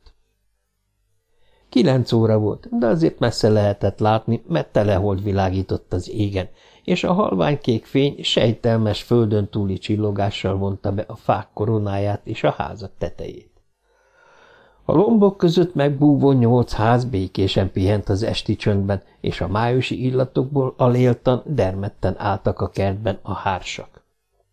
9 óra volt, de azért messze lehetett látni, mert telehold világított az égen, és a halványkék fény sejtelmes földön túli csillogással vonta be a fák koronáját és a házak tetejét. A lombok között megbúvó 8 ház békésen pihent az esti csöndben, és a májusi illatokból aléltan, dermedten álltak a kertben a hársak.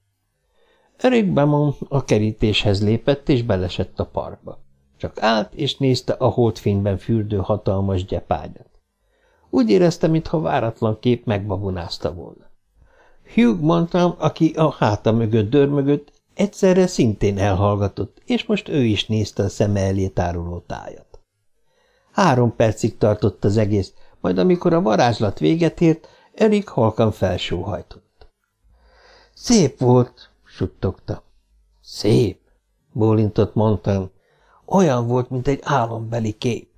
Eric Beaumont a kerítéshez lépett, és belesett a parkba. Csak állt, és nézte a holdfényben fürdő hatalmas gyepágyat. Úgy érezte, mintha váratlan kép megbabonázta volna. Hugh Montan, aki a háta mögött dörmögött, egyszerre szintén elhallgatott, és most ő is nézte a szeme elé táruló tájat. 3 percig tartott az egész, majd amikor a varázslat véget ért, Eric halkan felsóhajtott. Szép volt, suttogta. Szép, bólintott Montan. Olyan volt, mint egy álombeli kép.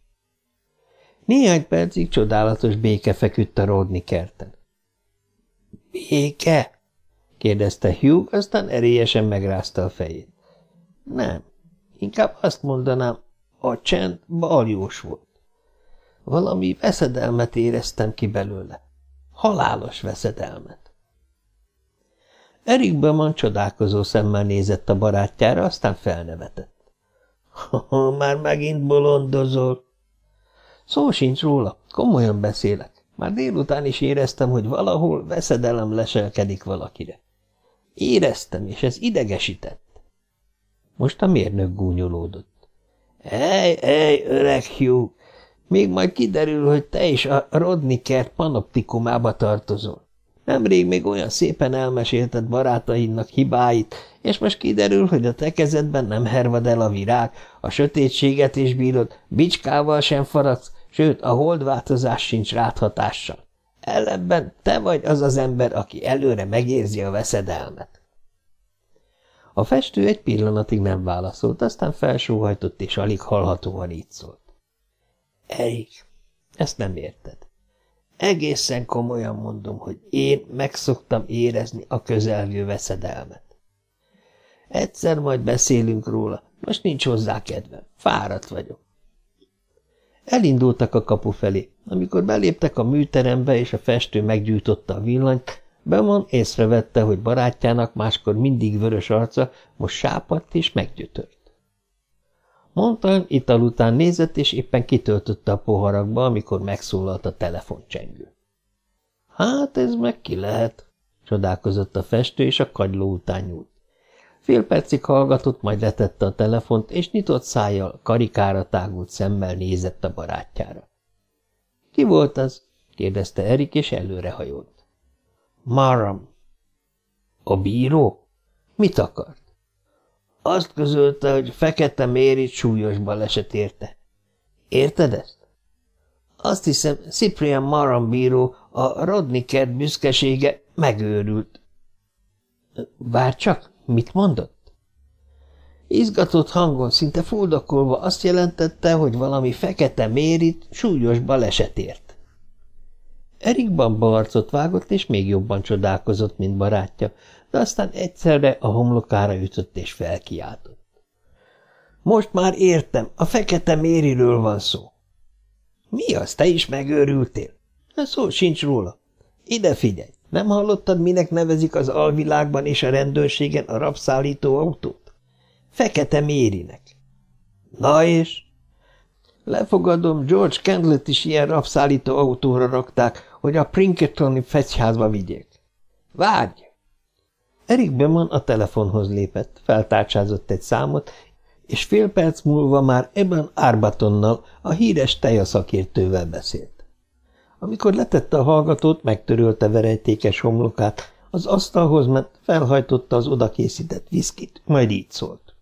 Néhány percig csodálatos béke feküdt a Rodney kerten. Béke? kérdezte Hugh, aztán erélyesen megrázta a fejét. Nem, inkább azt mondanám, a csend baljós volt. Valami veszedelmet éreztem ki belőle. Halálos veszedelmet. Eric Beaumont csodálkozó szemmel nézett a barátjára, aztán felnevetett. Már megint bolondozol. Szó sincs róla, komolyan beszélek. Már délután is éreztem, hogy valahol veszedelem leselkedik valakire. Éreztem, és ez idegesített. Most a mérnök gúnyolódott. Ej, öreg Hugh, még majd kiderül, hogy te is a Rodney kert panoptikumába tartozol. Nemrég még olyan szépen elmesélted barátaidnak hibáit, és most kiderül, hogy a te kezedben nem hervad el a virág, a sötétséget is bírod, bicskával sem faragsz, sőt, a holdváltozás sincs rád hatással. Ellenben te vagy az az ember, aki előre megérzi a veszedelmet. A festő egy pillanatig nem válaszolt, aztán felsóhajtott, és alig hallhatóan így szólt. Erik, ezt nem érted. Egészen komolyan mondom, hogy én megszoktam érezni a közelgő veszedelmet. Egyszer majd beszélünk róla, most nincs hozzá kedvem, fáradt vagyok. Elindultak a kapu felé. Amikor beléptek a műterembe, és a festő meggyújtotta a villanyt, Beaumont észrevette, hogy barátjának máskor mindig vörös arca most sápadt és meggyötört. Montan ital után nézett, és éppen kitöltötte a poharakba, amikor megszólalt a telefoncsengő. Hát ez meg ki lehet, csodálkozott a festő, és a kagyló után nyúlt. Fél percig hallgatott, majd letette a telefont, és nyitott szájjal, karikára tágult szemmel nézett a barátjára. – Ki volt az? – kérdezte Eric, és előrehajolt. – Marham. – A bíró? Mit akart? – Azt közölte, hogy Fekete Maryt súlyos baleset érte. Érted ezt? Azt hiszem, Cyprian Marham bíró, a Rodney kert büszkesége megőrült. – Várj csak! Mit mondott? Izgatott hangon, szinte fuldokolva azt jelentette, hogy valami Fekete Maryt súlyos baleset ért. Eric bamba arcot vágott, és még jobban csodálkozott, mint barátja, de aztán egyszerre a homlokára ütött és felkiáltott. Most már értem, a Fekete Maryről van szó. Mi az, te is megőrültél? Szó sincs róla. Ide figyelj! Nem hallottad, minek nevezik az alvilágban és a rendőrségen a rabszállító autót? Fekete Marynek. Na és? Lefogadom, George Candlet is ilyen rabszállító autóra rakták, hogy a Pinkertoni fegyházba vigyék. Várj! Eric Beaumont a telefonhoz lépett, feltárcsázott egy számot, és fél perc múlva már Eben Arbatonnal, a híres tejaszakértővel beszélt. Amikor letette a hallgatót, megtörölte verejtékes homlokát, az asztalhoz ment, felhajtotta az odakészített viszkit, majd így szólt.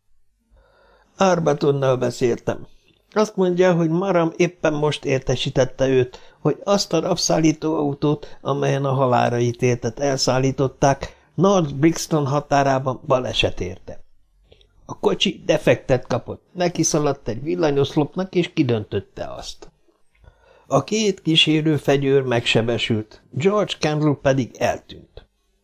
Arbatonnal beszéltem. Azt mondja, hogy Marham éppen most értesítette őt, hogy azt a rabszállító autót, amelyen a halálra ítéltet elszállították, North Brixton határában baleset érte. A kocsi defektet kapott, neki szaladt egy villanyoszlopnak, és kidöntötte azt. A 2 kísérő fegyőr megsebesült, George Candle pedig eltűnt.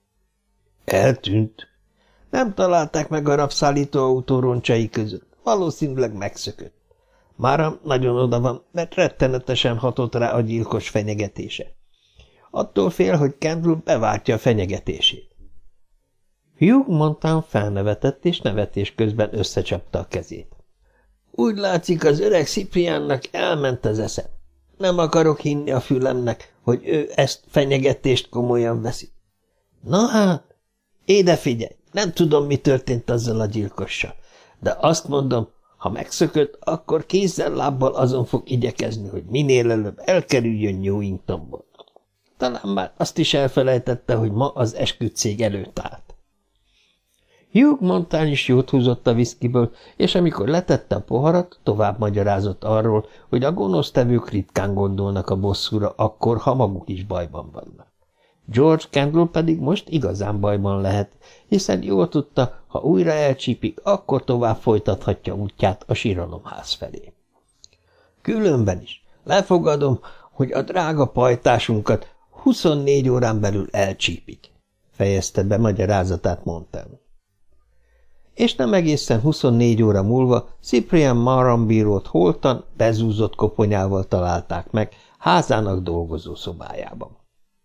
Eltűnt? Nem találták meg a rabszállító autó roncsai között, valószínűleg megszökött. Marham nagyon oda van, mert rettenetesen hatott rá a gyilkos fenyegetése. Attól fél, hogy Candle beváltja a fenyegetését. Hugh Montan felnevetett, és nevetés közben összecsapta a kezét. Úgy látszik, az öreg Cipriánnak elment az esze. Nem akarok hinni a fülemnek, hogy ő ezt fenyegetést komolyan veszi. Na hát, éde figyelj, nem tudom, mi történt azzal a gyilkossal, de azt mondom, ha megszökött, akkor kézzel-lábbal azon fog igyekezni, hogy minél előbb elkerüljön Newingtonból. Talán már azt is elfelejtette, hogy ma az esküdtszég előtt állt. Hugh Montán is jót húzott a viszkiből, és amikor letette a poharat, tovább magyarázott arról, hogy a gonosztevők ritkán gondolnak a bosszúra akkor, ha maguk is bajban vannak. George Kendall pedig most igazán bajban lehet, hiszen jól tudta, ha újra elcsípik, akkor tovább folytathatja útját a síralomház felé. Különben is lefogadom, hogy a drága pajtásunkat 24 órán belül elcsípik, fejezte be magyarázatát Montán. És nem egészen 24 óra múlva Cyprian Marambírót holtan, bezúzott koponyával találták meg házának dolgozó szobájában.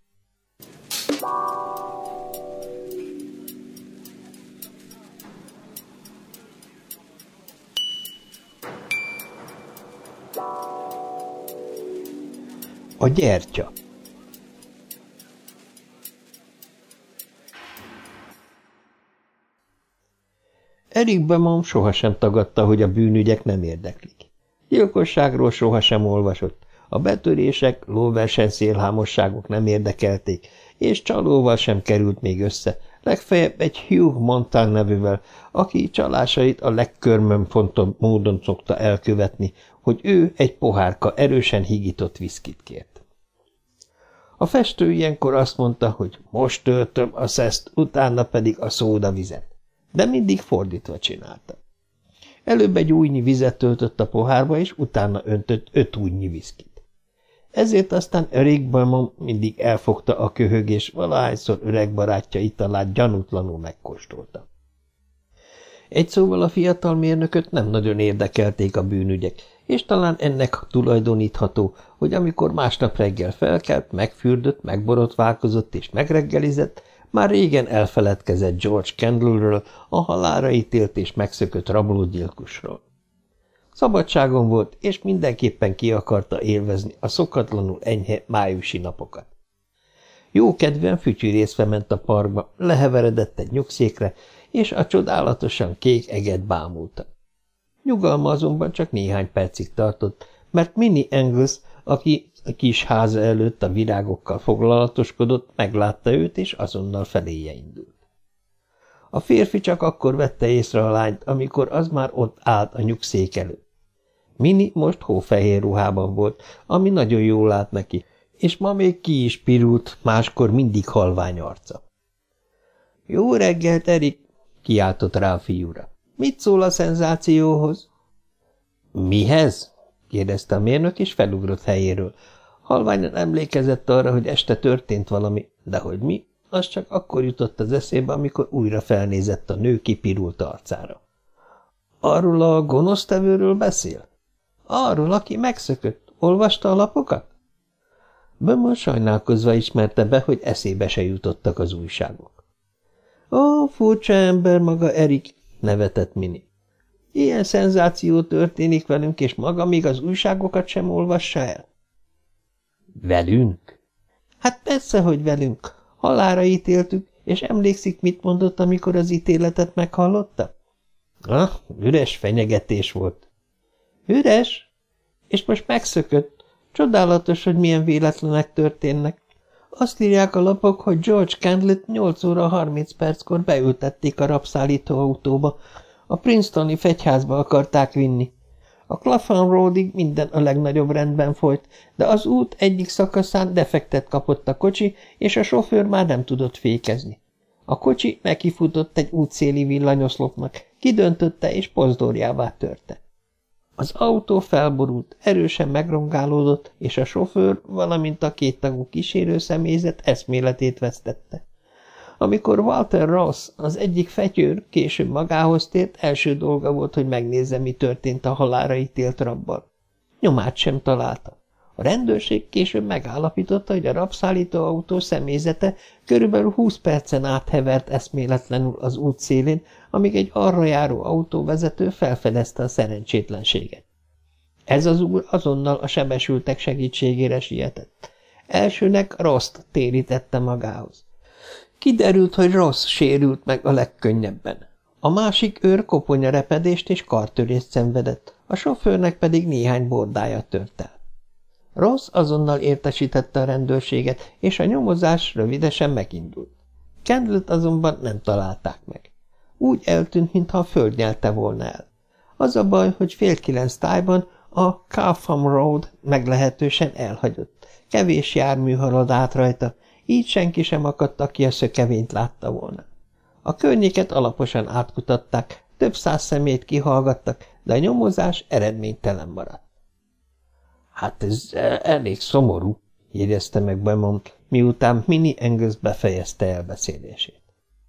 A gyertya. Eric Beaumont sohasem tagadta, hogy a bűnügyek nem érdeklik. Gyilkosságról sohasem olvasott, a betörések, lóversenyszélhámosságok nem érdekelték, és csalóval sem került még össze, legfeljebb egy Hugh Montán nevűvel, aki csalásait a legkörmönfontabb módon szokta elkövetni, hogy ő egy pohárka erősen higított viszkit kért. A festő ilyenkor azt mondta, hogy most töltöm a szeszt, utána pedig a szódavizet, de mindig fordítva csinálta. Előbb egy újnyi vizet töltött a pohárba, és utána öntött 5 újnyi viszkit. Ezért aztán Eric Beaumont mindig elfogta a köhög, és valahányszor öreg barátja italát gyanútlanul megkóstolta. Egy szóval a fiatal mérnököt nem nagyon érdekelték a bűnügyek, és talán ennek tulajdonítható, hogy amikor másnap reggel felkelt, megfürdött, megborotválkozott és megreggelizett, már régen elfeledkezett George Kendallről, a halálra ítélt és megszökött rablógyilkosról. Szabadságon volt, és mindenképpen ki akarta élvezni a szokatlanul enyhe májusi napokat. Jókedvűen fütyűrészve ment a parkba, leheveredett egy nyugszékre, és a csodálatosan kék eget bámulta. Nyugalma azonban csak néhány percig tartott, mert Minnie Engels, aki a kis háza előtt a virágokkal foglalatoskodott, meglátta őt, és azonnal feléje indult. A férfi csak akkor vette észre a lányt, amikor az már ott állt a nyugszék előtt. Minnie most hófehér ruhában volt, ami nagyon jól állt neki, és ma még ki is pirult, máskor mindig halvány arca. – Jó reggelt, Eric! – kiáltott rá a fiúra. – Mit szól a szenzációhoz? – Mihez? – kérdezte a mérnök, és felugrott helyéről. Halványan emlékezett arra, hogy este történt valami, de hogy mi, az csak akkor jutott az eszébe, amikor újra felnézett a nő kipirult arcára. – Arról a gonosztevőről beszél? – Arról, aki megszökött. Olvasta a lapokat? Beaumont sajnálkozva ismerte be, hogy eszébe se jutottak az újságok. – Ó, furcsa ember maga Eric! – nevetett Minnie. – Ilyen szenzáció történik velünk, és maga még az újságokat sem olvassa el? – Velünk? – Hát persze, hogy velünk. Halálra ítéltük, és emlékszik, mit mondott, amikor az ítéletet meghallotta? – Üres fenyegetés volt. – Üres? És most megszökött. Csodálatos, hogy milyen véletlenek történnek. Azt írják a lapok, hogy George Kendallt 8 óra 30 perckor beültették a rabszállító autóba. A Princetoni fegyházba akarták vinni. A Clapham Roadig minden a legnagyobb rendben folyt, de az út egyik szakaszán defektet kapott a kocsi, és a sofőr már nem tudott fékezni. A kocsi nekifutott egy útszéli villanyoszlopnak, kidöntötte és pozdorjává törte. Az autó felborult, erősen megrongálódott, és a sofőr, valamint a 2 tagú kísérőszemélyzet eszméletét vesztette. Amikor Walter Ross, az egyik fetyőr, később magához tért, első dolga volt, hogy megnézze, mi történt a halálra ítélt rabbal. Nyomát sem találta. A rendőrség később megállapította, hogy a rabszállító autó személyzete körülbelül 20 percen át hevert eszméletlenül az út szélén, amíg egy arra járó autóvezető felfedezte a szerencsétlenséget. Ez az úr azonnal a sebesültek segítségére sietett. Elsőnek Rost térítette magához. Kiderült, hogy Ross sérült meg a legkönnyebben. A másik őr koponyarepedést és kartörést szenvedett, a sofőrnek pedig néhány bordája tört el. Ross azonnal értesítette a rendőrséget, és a nyomozás rövidesen megindult. Kendall-t azonban nem találták meg. Úgy eltűnt, mintha a föld nyelte volna el. Az a baj, hogy 8:30 tájban a Caltham Road meglehetősen elhagyott. Kevés jármű halad át rajta, így senki sem akadt, aki a szökevényt látta volna. A környéket alaposan átkutatták, több száz személyt kihallgattak, de a nyomozás eredménytelen maradt. Hát ez elég szomorú, jegyezte meg Beaumont, miután Minnie Angus befejezte elbeszélését.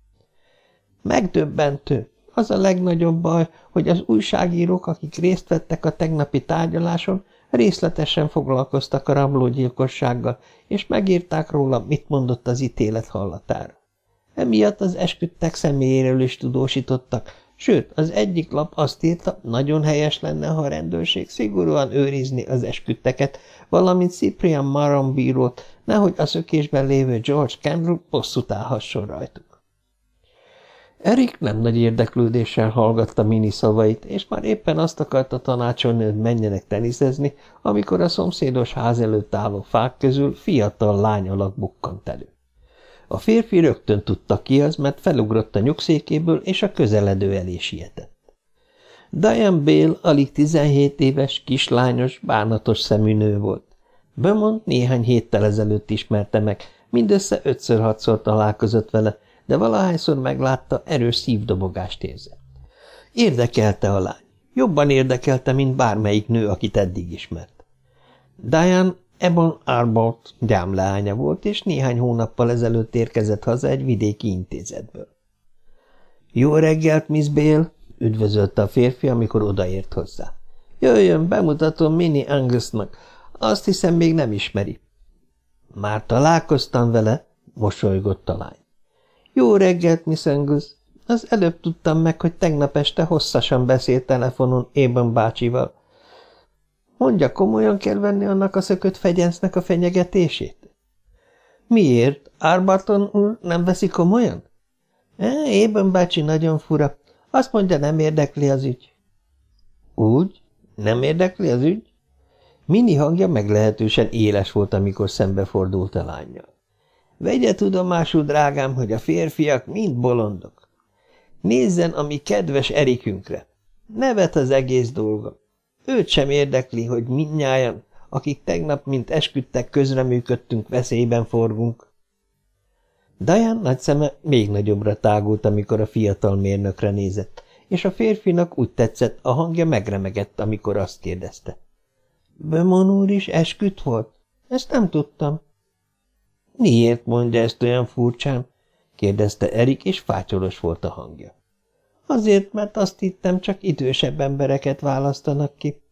Megdöbbentő. Az a legnagyobb baj, hogy az újságírók, akik részt vettek a tegnapi tárgyaláson, részletesen foglalkoztak a rablógyilkossággal, és megírták róla, mit mondott az ítélet hallatára. Emiatt az esküdtek személyéről is tudósítottak, sőt, az egyik lap azt írta, nagyon helyes lenne, ha a rendőrség szigorúan őrizni az esküdteket, valamint Cyprian Maran bírót, nehogy a szökésben lévő George Kendall bosszút állhasson rajtuk. Eric nem nagy érdeklődéssel hallgatta Minnie szavait, és már éppen azt akarta tanácsolni, hogy menjenek teniszezni, amikor a szomszédos ház előtt álló fák közül fiatal lány alak bukkant elő. A férfi rögtön tudta ki az, mert felugrott a nyugszékéből, és a közeledő elé sietett. Diane Bale alig 17 éves, kislányos, bánatos szemű nő volt. Beaumont néhány héttel ezelőtt ismerte meg, mindössze 5-6-szor találkozott vele, de valahányszor meglátta, erős szívdobogást érzett. Érdekelte a lány. Jobban érdekelte, mint bármelyik nő, akit eddig ismert. Diane Ebon Arbort gyámleánya volt, és néhány hónappal ezelőtt érkezett haza egy vidéki intézetből. Jó reggelt, Miss Bale, üdvözölte a férfi, amikor odaért hozzá. Jöjjön, bemutatom Minnie Angusnak. Azt hiszem, még nem ismeri. Már találkoztam vele, mosolygott a lány. Jó reggelt, Miss Angus. Az előbb tudtam meg, hogy tegnap este hosszasan beszélt telefonon Eben bácsival. Mondja, komolyan kell venni annak a szökött fegyencnek a fenyegetését? Miért? Arbarton úr nem veszi komolyan? Eben bácsi nagyon fura. Azt mondja, nem érdekli az ügy. Úgy? Nem érdekli az ügy? Minnie hangja meglehetősen éles volt, amikor szembefordult a lánnyal. Vegye tudomásul, drágám, hogy a férfiak mind bolondok. Nézzen a mi kedves Erikünkre. Nevet az egész dolga. Őt sem érdekli, hogy mindnyájan, akik tegnap, mint esküdtek, közreműködtünk, veszélyben forgunk. Diane nagy szeme még nagyobbra tágult, amikor a fiatal mérnökre nézett, és a férfinak úgy tetszett, a hangja megremegett, amikor azt kérdezte. Beaumont úr is esküdt volt? Ezt nem tudtam. Miért mondja ezt olyan furcsán? Kérdezte Erik, és fátyolos volt a hangja. Azért, mert azt hittem, csak idősebb embereket választanak ki.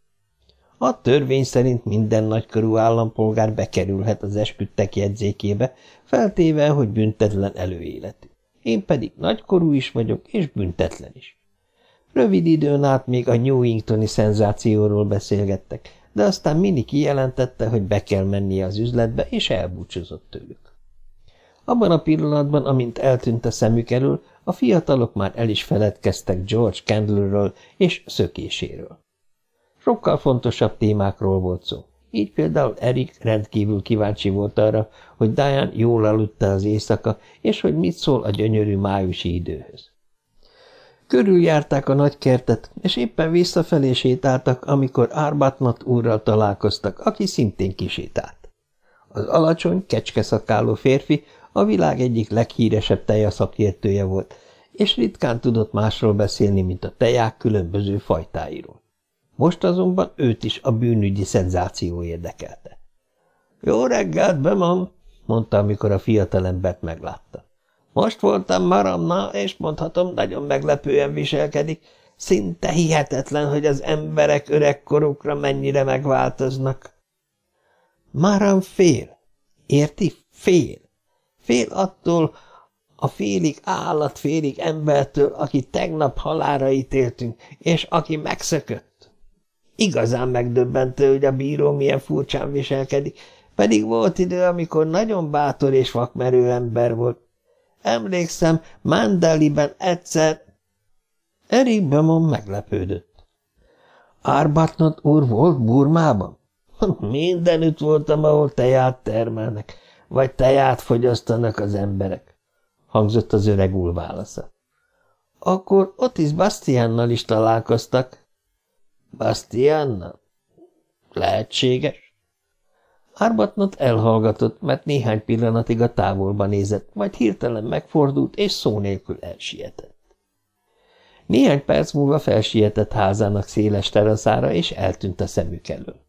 A törvény szerint minden nagykorú állampolgár bekerülhet az esküdtek jegyzékébe, feltéve, hogy büntetlen előéletű. Én pedig nagykorú is vagyok, és büntetlen is. Rövid időn át még a Newingtoni szenzációról beszélgettek, de aztán Minnie kijelentette, hogy be kell mennie az üzletbe, és elbúcsúzott tőlük. Abban a pillanatban, amint eltűnt a szemük elől, a fiatalok már el is feledkeztek George Kendallről és szökéséről. Sokkal fontosabb témákról volt szó. Így például Erik rendkívül kíváncsi volt arra, hogy Diane jól aludta az éjszaka, és hogy mit szól a gyönyörű májusi időhöz. Körüljárták a nagy kertet, és éppen visszafelé sétáltak, amikor Arbuthnot úrral találkoztak, aki szintén kisétált. Az alacsony, kecskeszakálú férfi a világ egyik leghíresebb tejaszakértője volt, és ritkán tudott másról beszélni, mint a teják különböző fajtáiról. Most azonban őt is a bűnügyi szenzáció érdekelte. – Jó reggelt, Beaumont! – mondta, amikor a fiatalembert meglátta. – Most voltam Marannál, és mondhatom, nagyon meglepően viselkedik. Szinte hihetetlen, hogy az emberek öregkorukra mennyire megváltoznak. Maram fél. Érti? Fél. Fél attól a félig állat, félig embertől, aki tegnap halálra ítéltünk, és aki megszökött. Igazán megdöbbentő, hogy a bíró milyen furcsán viselkedik, pedig volt idő, amikor nagyon bátor és vakmerő ember volt. Emlékszem, Mandaliben egyszer... Eric Beaumont meglepődött. Arbuthnot úr volt Burmában? Mindenütt voltam, ahol teját termelnek, vagy teját fogyasztanak az emberek, hangzott az öreg úr válasza. Akkor Otis Bastiannal is találkoztak. Bastiannal? Lehetséges. Arbuthnot elhallgatott, mert néhány pillanatig a távolba nézett, majd hirtelen megfordult, és szó nélkül elsietett. Néhány perc múlva felsietett házának széles teraszára, és eltűnt a szemük elől.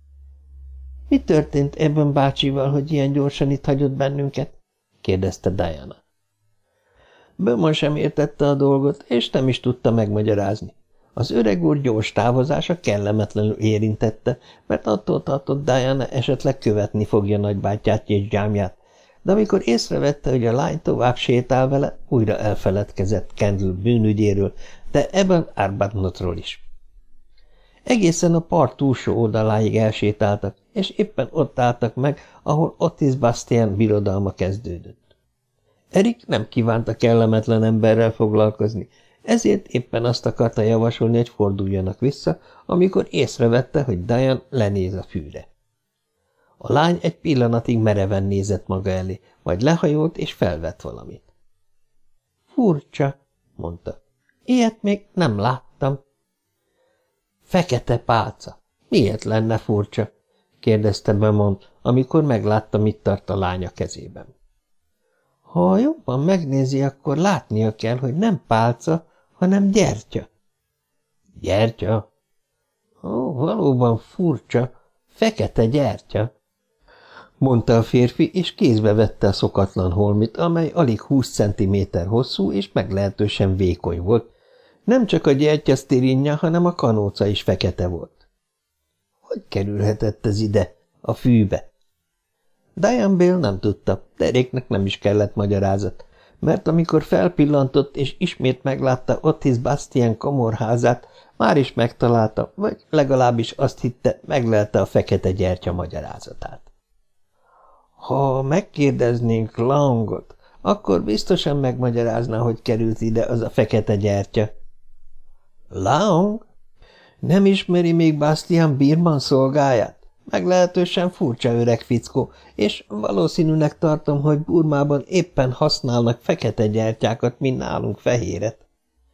Mi történt Eben bácsival, hogy ilyen gyorsan itt hagyott bennünket? Kérdezte Diana. Beaumont sem értette a dolgot, és nem is tudta megmagyarázni. Az öreg úr gyors távozása kellemetlenül érintette, mert attól tartott Diana esetleg követni fogja nagybátyját és gyámját, de amikor észrevette, hogy a lány tovább sétál vele, újra elfeledkezett Kendall bűnügyéről, de Eben Arbuthnotról is. Egészen a part túlsó oldaláig elsétáltak, és éppen ott álltak meg, ahol Otis Bastian birodalma kezdődött. Eric nem kívánta kellemetlen emberrel foglalkozni, ezért éppen azt akarta javasolni, hogy forduljanak vissza, amikor észrevette, hogy Diane lenéz a fűre. A lány egy pillanatig mereven nézett maga elé, majd lehajolt és felvett valamit. Furcsa, mondta. Ilyet még nem láttam. Fekete pálca. Miért lenne furcsa? Kérdezte Beaumont, amikor meglátta, mit tart a lánya kezében. Ha jobban megnézi, akkor látnia kell, hogy nem pálca, hanem gyertya. Gyertya? Ó, valóban furcsa, fekete gyertya, mondta a férfi, és kézbe vette a szokatlan holmit, amely alig 20 centiméter hosszú és meglehetősen vékony volt. Nem csak a gyertyasztirinja, hanem a kanóca is fekete volt. Hogy kerülhetett ez ide, a fűbe? Diane Bale nem tudta, Dereknek nem is kellett magyarázat, mert amikor felpillantott és ismét meglátta Otis Bastian komorházát, már is megtalálta, vagy legalábbis azt hitte, meglelte a fekete gyertya magyarázatát. Ha megkérdeznénk Langot, akkor biztosan megmagyarázná, hogy került ide az a fekete gyertya. Lang? Nem ismeri még Bastian Birman szolgáját? Meglehetősen furcsa öreg fickó, és valószínűnek tartom, hogy Burmában éppen használnak fekete gyertyákat, mint nálunk fehéret.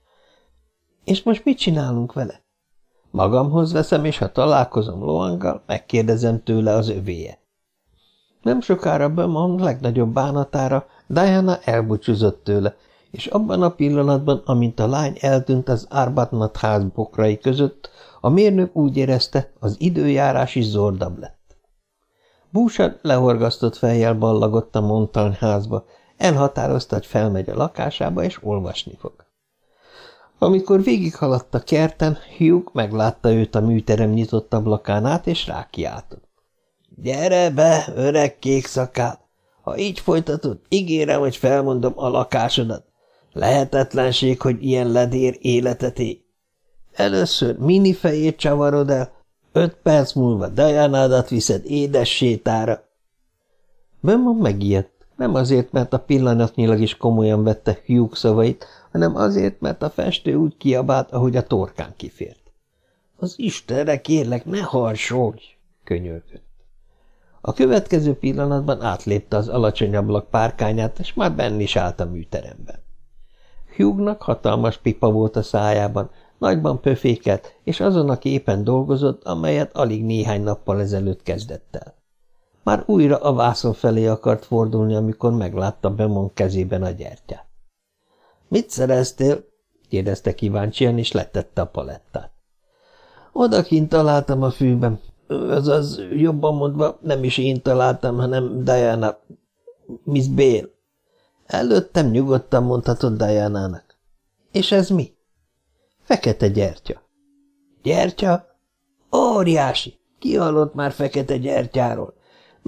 És most mit csinálunk vele? Magamhoz veszem, és ha találkozom Loanggal, megkérdezem tőle az övéje. Nem sokára Beaumont legnagyobb bánatára Diana elbúcsúzott tőle, és abban a pillanatban, amint a lány eltűnt az Arbuthnot ház bokrai között, a mérnök úgy érezte, az időjárás is zordabb lett. Bouchard lehorgasztott fejjel ballagott a Montaigne házba, elhatározta, hogy felmegy a lakásába, és olvasni fog. Amikor végighaladt a kerten, Hugh meglátta őt a műterem nyitott ablakán át, és rákiáltott. – Gyere be, öreg kék szakál! Ha így folytatod, ígérem, hogy felmondom a lakásodat. Lehetetlenség, hogy ilyen ledér életet él. Először Mini fejét csavarod el, 5 perc múlva Dianádat viszed édes sétára. Beaumont megijedt, nem azért, mert a pillanatnyilag is komolyan vette Hugh szavait, hanem azért, mert a festő úgy kiabált, ahogy a torkán kifért. Az Istenre kérlek, ne harsolj! Könyörgött. A következő pillanatban átlépte az alacsony ablak párkányát, és már benn is állt a műteremben. Hughnak hatalmas pipa volt a szájában, nagyban pöfékelt, és azon a képen dolgozott, amelyet alig néhány nappal ezelőtt kezdett el. Már újra a vászon felé akart fordulni, amikor meglátta Beaumont kezében a gyertyát. – Mit szereztél? – kérdezte kíváncsian, és letette a palettát. – Odakint találtam a fűben. Azaz, jobban mondva, nem is én találtam, hanem Diana, Miss Bale. Előttem nyugodtan mondhatod Dianának. És ez mi? Fekete gyertya. Gyertya? Óriási! Ki hallott már fekete gyertyáról?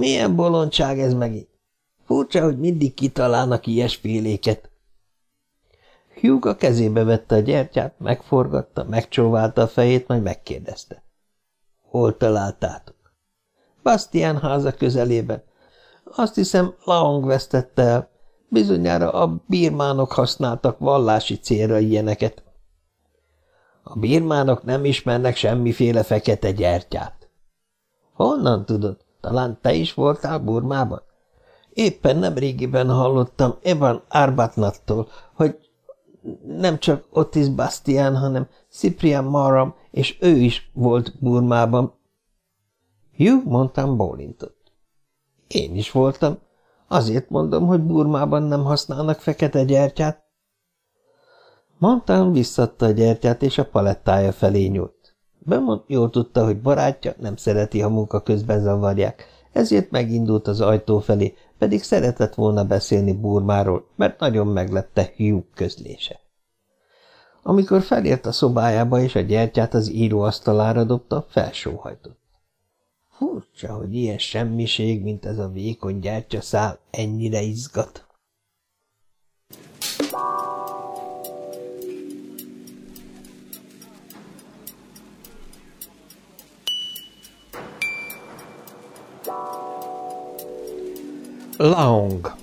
Milyen bolondság ez megint? Furcsa, hogy mindig kitalálnak ilyesféléket. Hugh a kezébe vette a gyertyát, megforgatta, megcsóválta a fejét, majd megkérdezte. Hol találtátok? Bastian háza közelében. Azt hiszem, Laong vesztette el. Bizonyára a birmánok használtak vallási célra ilyeneket. A birmánok nem ismernek semmiféle fekete gyertyát. Honnan tudod? Talán te is voltál Burmában? Éppen nemrégiben hallottam Evan Arbuthnot-tól, hogy nem csak Otis Bastian, hanem Cyprian Maram, és ő is volt Burmában. Hugh mondtam bólintott. Én is voltam. Azért mondom, hogy Burmában nem használnak fekete gyertyát. Montan visszadta a gyertyát, és a palettája felé nyúlt. Beaumont jól tudta, hogy barátja nem szereti, ha munka közben zavarják, ezért megindult az ajtó felé, pedig szeretett volna beszélni Burmáról, mert nagyon meglepte Hugh közlése. Amikor felért a szobájába, és a gyertyát az íróasztalára dobta, felsóhajtott. Furcsa, hogy ilyen semmiség, mint ez a vékony gyertyaszál, ennyire izgat. Laong.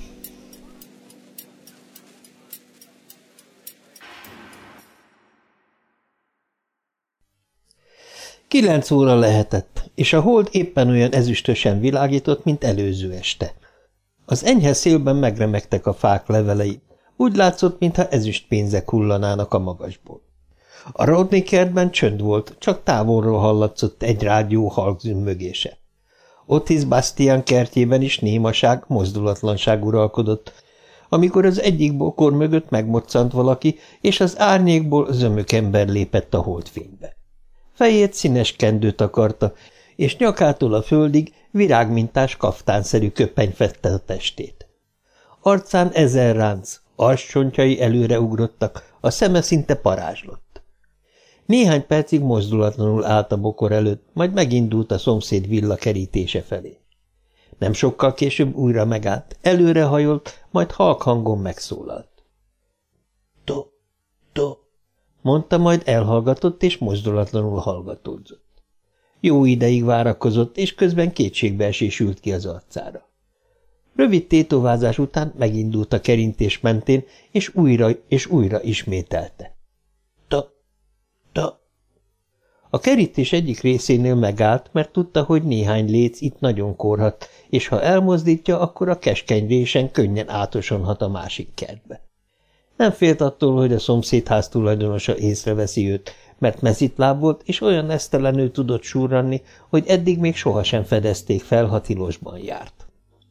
9 óra lehetett, és a hold éppen olyan ezüstösen világított, mint előző este. Az enyhe szélben megremegtek a fák levelei, úgy látszott, mintha ezüstpénzek hullanának a magasból. A Rodney kertben csönd volt, csak távolról hallatszott egy rádió halk zümmögése. Otis Bastian kertjében is némaság, mozdulatlanság uralkodott, amikor az egyik bokor mögött megmoccant valaki, és az árnyékból zömök ember lépett a holdfénybe. Fejét színes kendő takarta, és nyakától a földig virágmintás kaftánszerű köpeny fedte a testét. Arcán 1000 ránc, arccsontjai előre ugrottak, a szeme szinte parázslott. Néhány percig mozdulatlanul állt a bokor előtt, majd megindult a szomszéd villa kerítése felé. Nem sokkal később újra megállt, előrehajolt, majd halk hangon megszólalt. To, to, mondta, majd elhallgatott és mozdulatlanul hallgatódzott. Jó ideig várakozott, és közben kétségbeesés ült ki az arcára. Rövid tétovázás után megindult a kerintés mentén, és újra ismételte. Ta, ta. A kerítés egyik részénél megállt, mert tudta, hogy néhány léc itt nagyon korhat, és ha elmozdítja, akkor a keskeny résen könnyen átosonhat a másik kertbe. Nem félt attól, hogy a szomszédház tulajdonosa észreveszi őt, mert mezitláb volt, és olyan nesztelenül tudott surranni, hogy eddig még sohasem fedezték fel, ha tilosban járt.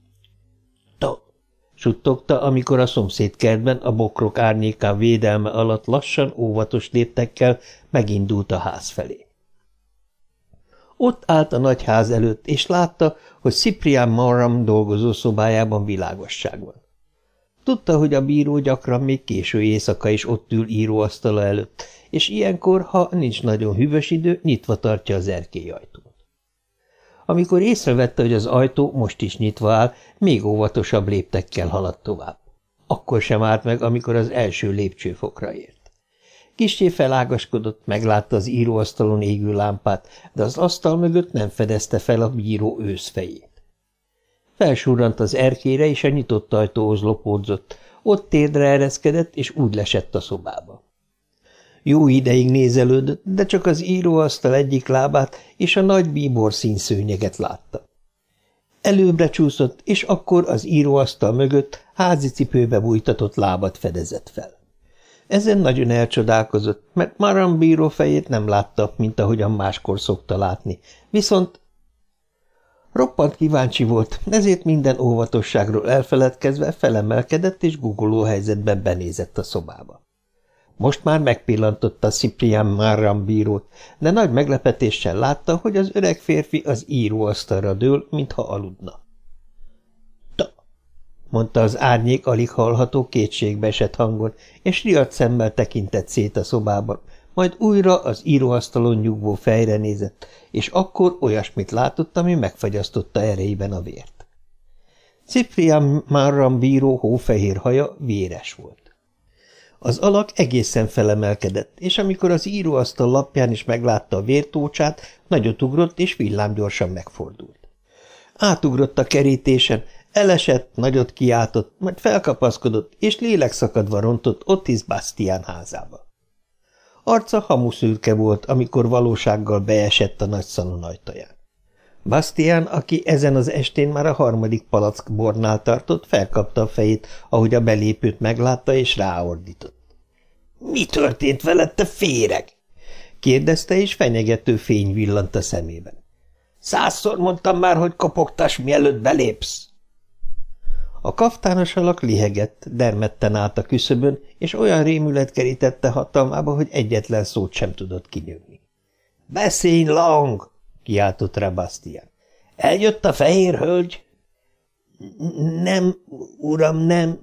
Ta, suttogta, amikor a szomszédkertben a bokrok árnyékán védelme alatt lassan, óvatos léptekkel megindult a ház felé. Ott állt a nagy ház előtt, és látta, hogy Cyprian Maram dolgozó szobájában világosság van. Tudta, hogy a bíró gyakran még késő éjszaka is ott ül íróasztala előtt, és ilyenkor, ha nincs nagyon hűvös idő, nyitva tartja az erkélyajtót. Amikor észrevette, hogy az ajtó most is nyitva áll, még óvatosabb léptekkel haladt tovább. Akkor sem állt meg, amikor az első lépcsőfokra ért. Kissé felágaskodott, meglátta az íróasztalon égő lámpát, de az asztal mögött nem fedezte fel a bíró őszfejét. Felsurrant az erkélyre, és a nyitott ajtóhoz lopódzott, ott térdre ereszkedett, és úgy lesett a szobába. Jó ideig nézelődött, de csak az íróasztal egyik lábát és a nagy bíbor színszőnyeget látta. Előbbre csúszott, és akkor az íróasztal mögött házi cipőbe bújtatott lábat fedezett fel. Ezen nagyon elcsodálkozott, mert Maram bíró fejét nem látta, mint ahogyan máskor szokta látni, viszont roppant kíváncsi volt, ezért minden óvatosságról elfeledkezve felemelkedett, és guggoló helyzetben benézett a szobába. Most már megpillantotta Cyprian Maram bírót, de nagy meglepetéssel látta, hogy az öreg férfi az íróasztalra dől, mintha aludna. Ta, mondta az árnyék alig hallható kétségbeesett hangon, és riadt szemmel tekintett szét a szobában, majd újra az íróasztalon nyugvó fejre nézett, és akkor olyasmit látott, ami megfagyasztotta erejében a vért. Cyprian Marram bíró hófehér haja véres volt. Az alak egészen felemelkedett, és amikor az íróasztal lapján is meglátta a vértócsát, nagyot ugrott, és villámgyorsan megfordult. Átugrott a kerítésen, elesett, nagyot kiáltott, majd felkapaszkodott, és lélekszakadva rontott Otis Bastian házába. Arca hamuszürke volt, amikor valósággal beesett a nagy szalon ajtaján. Bastian, aki ezen az estén már a 3. palack bornál tartott, felkapta a fejét, ahogy a belépőt meglátta, és ráordított. – Mi történt veled, te féreg? – kérdezte, és fenyegető fény villant a szemében. – 100-szor mondtam már, hogy kopogtass, mielőtt belépsz! A kaftános alak lihegett, dermedten állt a küszöbön, és olyan rémület kerítette hatalmába, hogy egyetlen szót sem tudott kinyögni. – Beszélj, Long! – kiáltott rá Bastian. – Eljött a fehér hölgy? – Nem, uram, nem.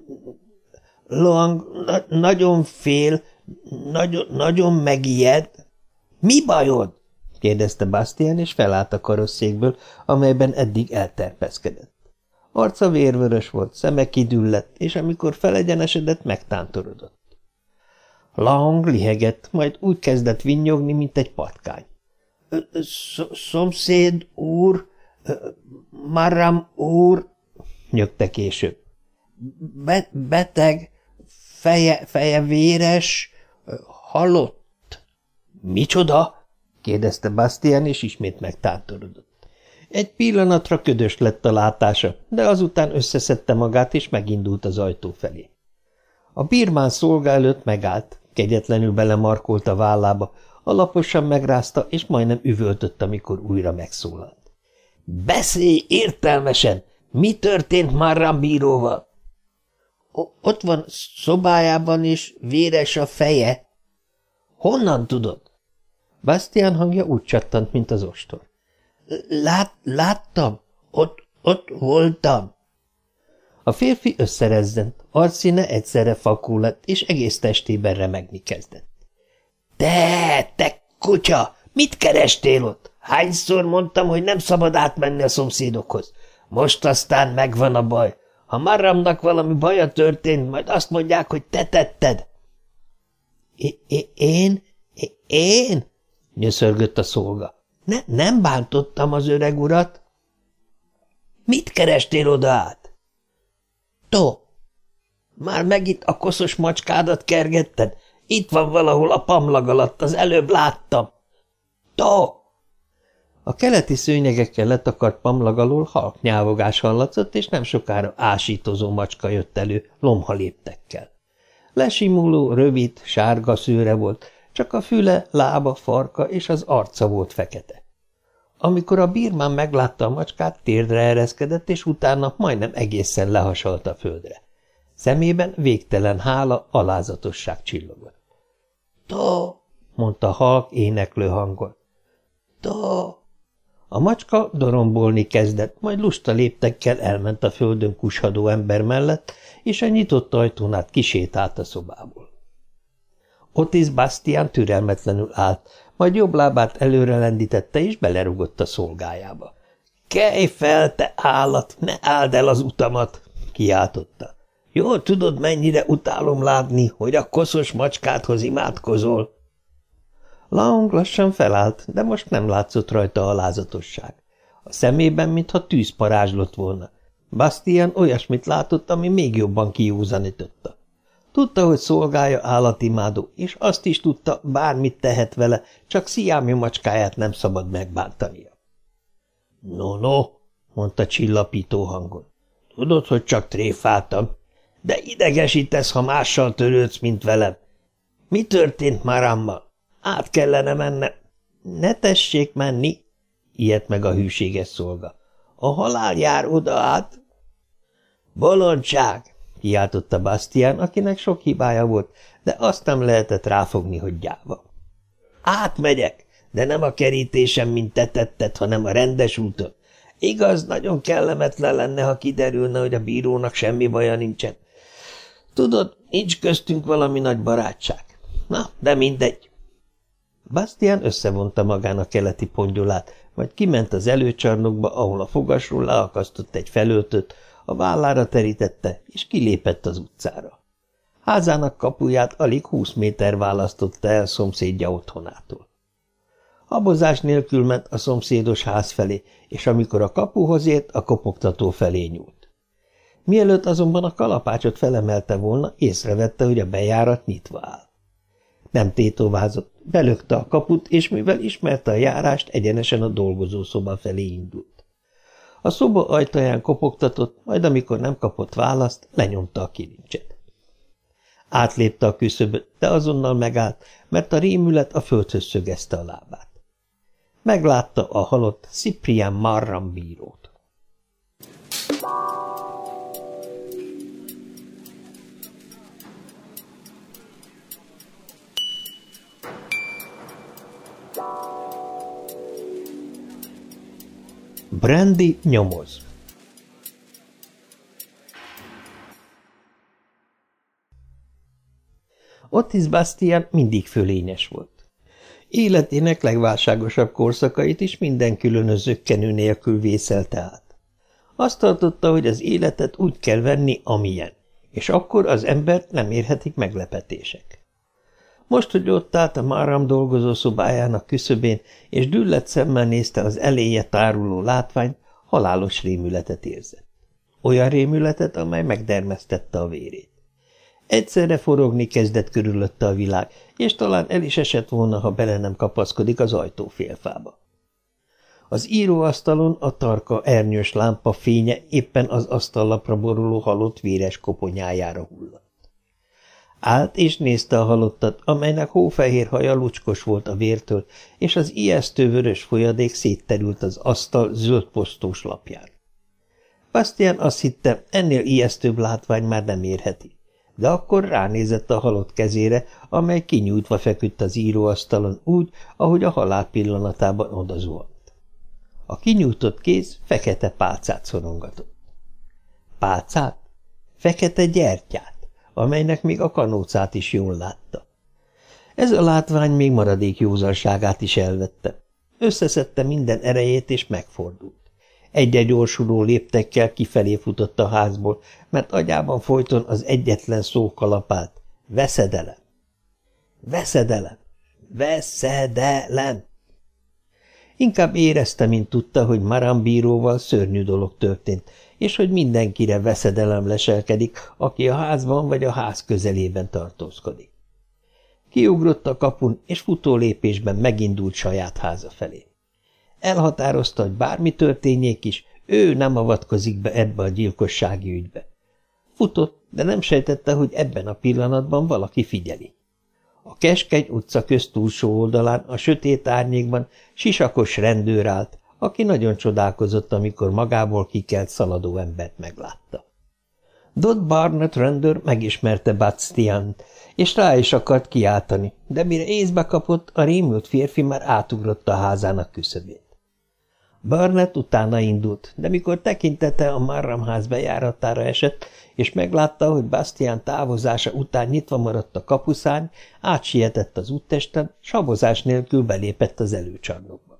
Long nagyon fél, nagyon megijed. – Mi bajod? – kérdezte Bastian, és felállt a karosszékből, amelyben eddig elterpeszkedett. Arca vérvörös volt, szeme kidüllett, és amikor felegyenesedett, megtántorodott. Long lihegett, majd úgy kezdett vinnyogni, mint egy patkány. – Szomszéd úr, Marram úr, nyögte később. Beteg, feje véres, halott. – Micsoda? – kérdezte Bastian, és ismét megtántorodott. Egy pillanatra ködös lett a látása, de azután összeszedte magát, és megindult az ajtó felé. A birmán szolga előtt megállt, kegyetlenül belemarkolt a vállába, alaposan megrázta, és majdnem üvöltött, amikor újra megszólalt. – Beszélj értelmesen! Mi történt Marram bíróval? – Ott van szobájában, és véres a feje. – Honnan tudod? Bastian hangja úgy csattant, mint az ostor. Láttam, ott voltam. A férfi összerezzent, arcszíne egyszerre fakó lett, és egész testében remegni kezdett. Te kutya, mit kerestél ott? Hányszor mondtam, hogy nem szabad átmenni a szomszédokhoz? Most aztán megvan a baj. Ha Marramnak valami baja történt, majd azt mondják, hogy te tetted. Én? Nyöszörgött a szolga. Nem bántottam az öreg urat. Mit kerestél oda át? Már megint a koszos macskádat kergetted? Itt van valahol a pamlag alatt, az előbb láttam. A keleti szőnyegekkel letakart pamlag alól halk nyávogás hallatszott, és nem sokára ásítozó macska jött elő lomhaléptekkel. Lesimuló, rövid, sárga szőre volt, csak a füle, lába, farka és az arca volt fekete. Amikor a birmán meglátta a macskát, térdre ereszkedett, és utána majdnem egészen lehasalt a földre. Szemében végtelen hála, alázatosság csillogott. Mondta halk, éneklő hangon. A macska dorombolni kezdett, majd lusta léptekkel elment a földön kushadó ember mellett, és a nyitott ajtón át kisétált a szobából. Otis Bastian türelmetlenül állt, majd jobb lábát előre lendítette, és belerugott a szolgájába. – Kelj fel, te állat, ne áld el az utamat! – kiáltotta. – Jól tudod, mennyire utálom látni, hogy a koszos macskádhoz imádkozol. Long lassan felállt, de most nem látszott rajta alázatosság. A szemében, mintha tűz parázslott volna. Bastian olyasmit látott, ami még jobban kiúzanította. Tudta, hogy szolgája állatimádó, és azt is tudta, bármit tehet vele, csak Sziámi macskáját nem szabad megbántania. No, mondta csillapító hangon. Tudod, hogy csak tréfáltam, de idegesítesz, ha mással törődsz, mint velem. Mi történt Marrammal? Át kellene mennem. Ne tessék menni, ijedt meg a hűséges szolga. A halál jár oda át. Bolondság! Kiáltotta Bastian, akinek sok hibája volt, de azt nem lehetett ráfogni, hogy gyáva. Átmegyek, de nem a kerítésen, mint te tetted, hanem a rendes úton. Igaz, nagyon kellemetlen lenne, ha kiderülne, hogy a bírónak semmi baja nincsen. Tudod, nincs köztünk valami nagy barátság. Na, de mindegy. Bastian összevonta magán a keleti pongyolát, majd kiment az előcsarnokba, ahol a fogasról leakasztott egy felöltöt, a vállára terítette, és kilépett az utcára. Házának kapuját alig 20 méter választotta el szomszédja otthonától. Habozás nélkül ment a szomszédos ház felé, és amikor a kapuhoz ért, a kopogtató felé nyúlt. Mielőtt azonban a kalapácsot felemelte volna, észrevette, hogy a bejárat nyitva áll. Nem tétovázott, belökte a kaput, és mivel ismerte a járást, egyenesen a dolgozószoba felé indult. A szoba ajtaján kopogtatott, majd amikor nem kapott választ, lenyomta a kilincset. Átlépte a küszöböt, de azonnal megállt, mert a rémület a földhöz szögezte a lábát. Meglátta a halott Cyprien Marram bírót. Brandy nyomoz. Otis Bastian mindig fölényes volt. Életének legválságosabb korszakait is minden különös zökkenő nélkül vészelte át. Azt tartotta, hogy az életet úgy kell venni, amilyen, és akkor az embert nem érhetik meglepetések. Most, hogy ott állt a Marram dolgozószobájának küszöbén, és düllett szemmel nézte az eléje táruló látványt, halálos rémületet érzett. Olyan rémületet, amely megdermesztette a vérét. Egyszerre forogni kezdett körülötte a világ, és talán el is esett volna, ha bele nem kapaszkodik az ajtófélfába. Az íróasztalon a tarka ernyős lámpa fénye éppen az asztallapra boruló halott véres koponyájára hullott. Állt és nézte a halottat, amelynek hófehér haja lucskos volt a vértől, és az ijesztő vörös folyadék szétterült az asztal zöld posztós lapján. Bastian azt hitte, ennél ijesztőbb látvány már nem érheti, de akkor ránézett a halott kezére, amely kinyújtva feküdt az íróasztalon úgy, ahogy a halál pillanatában odazuhant. A kinyújtott kéz fekete pálcát szorongatott. Pálcát? Fekete gyertyát, amelynek még a kanócát is jól látta. Ez a látvány még maradék józanságát is elvette. Összeszedte minden erejét, és megfordult. Egy-egy gyorsuló léptekkel kifelé futott a házból, mert agyában folyton az egyetlen szó kalapált: veszedelem. Veszedelem! Veszedelem! Inkább érezte, mint tudta, hogy Marram bíróval szörnyű dolog történt, és hogy mindenkire veszedelem leselkedik, aki a házban vagy a ház közelében tartózkodik. Kiugrott a kapun, és futó lépésben megindult saját háza felé. Elhatározta, hogy bármi történjék is, ő nem avatkozik be ebbe a gyilkossági ügybe. Futott, de nem sejtette, hogy ebben a pillanatban valaki figyeli. A Keskeny utca köztúlsó oldalán, a sötét árnyékban sisakos rendőr állt, aki nagyon csodálkozott, amikor magából kikelt szaladó embert meglátta. Dodd Barnett rendőr megismerte Bastiant, és rá is akart kiáltani, de mire észbe kapott, a rémült férfi már átugrott a házának küszöbét. Barnett utána indult, de mikor tekintete a Marram ház bejáratára esett, és meglátta, hogy Bastian távozása után nyitva maradt a kapuszárny, átsietett az úttesten, sabozás nélkül belépett az előcsarnokba.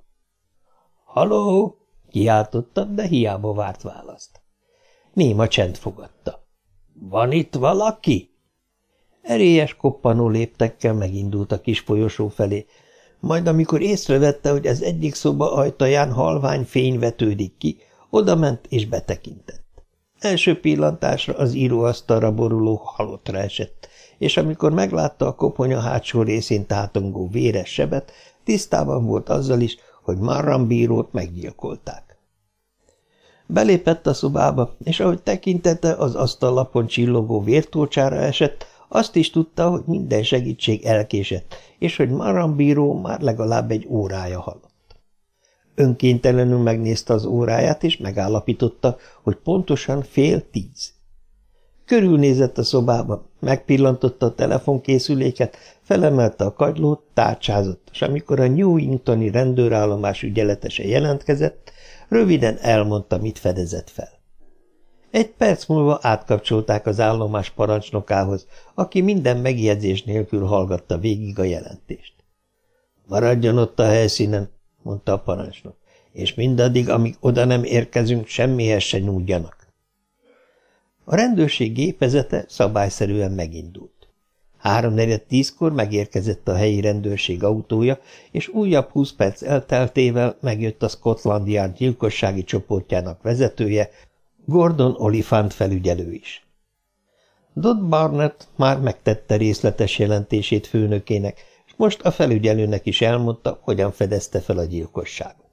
– Haló! – kiáltotta, de hiába várt választ. Néma csend fogadta. – Van itt valaki? Erélyes koppanó léptekkel megindult a kis folyosó felé, majd amikor észrevette, hogy az egyik szoba ajtaján halvány fény vetődik ki, odament és betekintett. Első pillantásra az íróasztalra boruló halottra esett, és amikor meglátta a koponya hátsó részén tátongó véres sebet, tisztában volt azzal is, hogy Marram bírót meggyilkolták. Belépett a szobába, és ahogy tekintete az asztallapon csillogó vértócsára esett, azt is tudta, hogy minden segítség elkésett, és hogy Marram bíró már legalább egy órája halott. Önkéntelenül megnézte az óráját, és megállapította, hogy pontosan 9:30. Körülnézett a szobába, megpillantotta a telefonkészüléket, felemelte a kagylót, tárcsázott, és amikor a Newingtoni rendőrállomás ügyeletese jelentkezett, röviden elmondta, mit fedezett fel. Egy perc múlva átkapcsolták az állomás parancsnokához, aki minden megjegyzés nélkül hallgatta végig a jelentést. – Maradjon ott a helyszínen, mondta a parancsnok, és mindaddig, amíg oda nem érkezünk, semmihez se nyúljanak. A rendőrség gépezete szabályszerűen megindult. 3:45-kor megérkezett a helyi rendőrség autója, és újabb 20 perc elteltével megjött a Scotland Yard gyilkossági csoportjának vezetője, Gordon Oliphant felügyelő is. Dodd Barnett már megtette részletes jelentését főnökének, és most a felügyelőnek is elmondta, hogyan fedezte fel a gyilkosságot.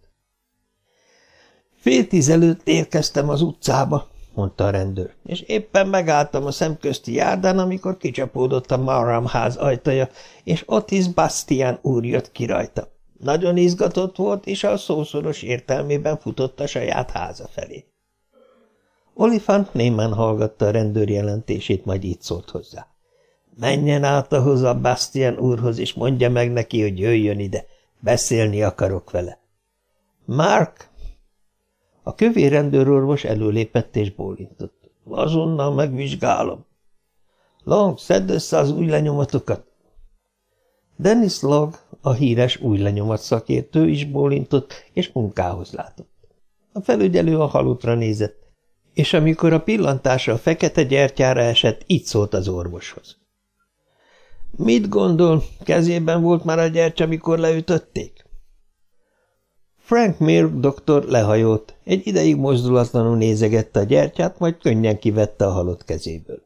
9:30 előtt érkeztem az utcába, mondta a rendőr, és éppen megálltam a szemközti járdán, amikor kicsapódott a Marham ház ajtaja, és Otis Bastian úr jött ki rajta. Nagyon izgatott volt, és a szószoros értelmében futott a saját háza felé. Oliphant némán hallgatta a rendőr jelentését, majd így szólt hozzá. Menjen át ahhoz a Bastian úrhoz, és mondja meg neki, hogy jöjjön ide. Beszélni akarok vele. Mark! A kövér rendőrorvos előlépett és bólintott. Azonnal megvizsgálom. Long, szedd össze az új lenyomatokat. Dennis Long, a híres új lenyomat szakértő is bólintott, és munkához látott. A felügyelő a halottra nézett, és amikor a pillantása a fekete gyertyára esett, így szólt az orvoshoz. Mit gondol, kezében volt már a gyertya, mikor leütötték? Frank Mir doktor lehajolt, egy ideig mozdulatlanul nézegette a gyertyát, majd könnyen kivette a halott kezéből.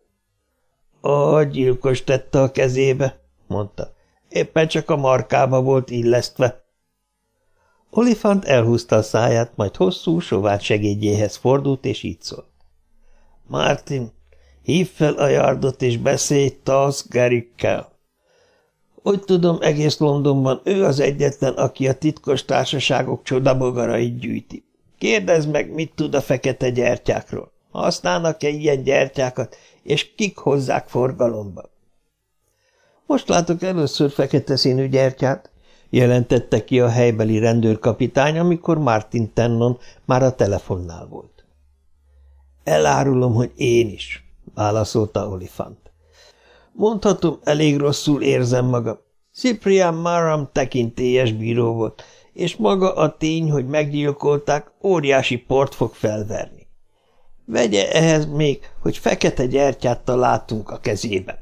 A gyilkos tette a kezébe, mondta. Éppen csak a markába volt illesztve. Oliphant elhúzta a száját, majd hosszú, sovány segédjéhez fordult, és így szólt. Martin, hívd fel a Yardot, és beszélj Taz Garrickkel. Úgy tudom, egész Londonban ő az egyetlen, aki a titkos társaságok csodabogarait gyűjti. Kérdezd meg, mit tud a fekete gyertyákról. Használnak-e ilyen gyertyákat, és kik hozzák forgalomba? Most látok először fekete színű gyertyát, jelentette ki a helybeli rendőrkapitány, amikor Martin Tennon már a telefonnál volt. Elárulom, hogy én is, válaszolta Oliphant. Mondhatom, elég rosszul érzem magam. Cyprian Marham tekintélyes bíró volt, és maga a tény, hogy meggyilkolták, óriási port fog felverni. Vegye ehhez még, hogy fekete gyertyát találtunk a kezében.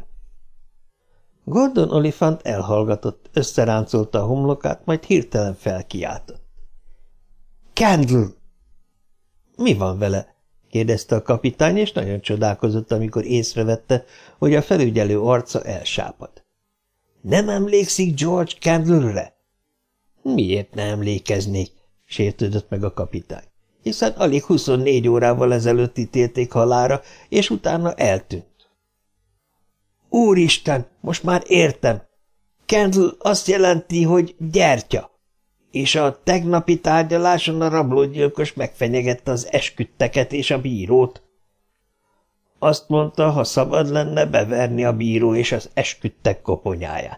Gordon Oliphant elhallgatott, összeráncolta a homlokát, majd hirtelen felkiáltott. Candle! Mi van vele? Kérdezte a kapitány, és nagyon csodálkozott, amikor észrevette, hogy a felügyelő arca elsápad. Nem emlékszik George Candle-re? Miért ne emlékeznék? Sértődött meg a kapitány. Hiszen alig 24 órával ezelőtt ítélték halálra, és utána eltűnt. Úristen, most már értem. Candle azt jelenti, hogy gyertya. És a tegnapi tárgyaláson a rablógyilkos megfenyegette az esküdteket és a bírót. Azt mondta, ha szabad lenne beverni a bíró és az esküdtek koponyáját.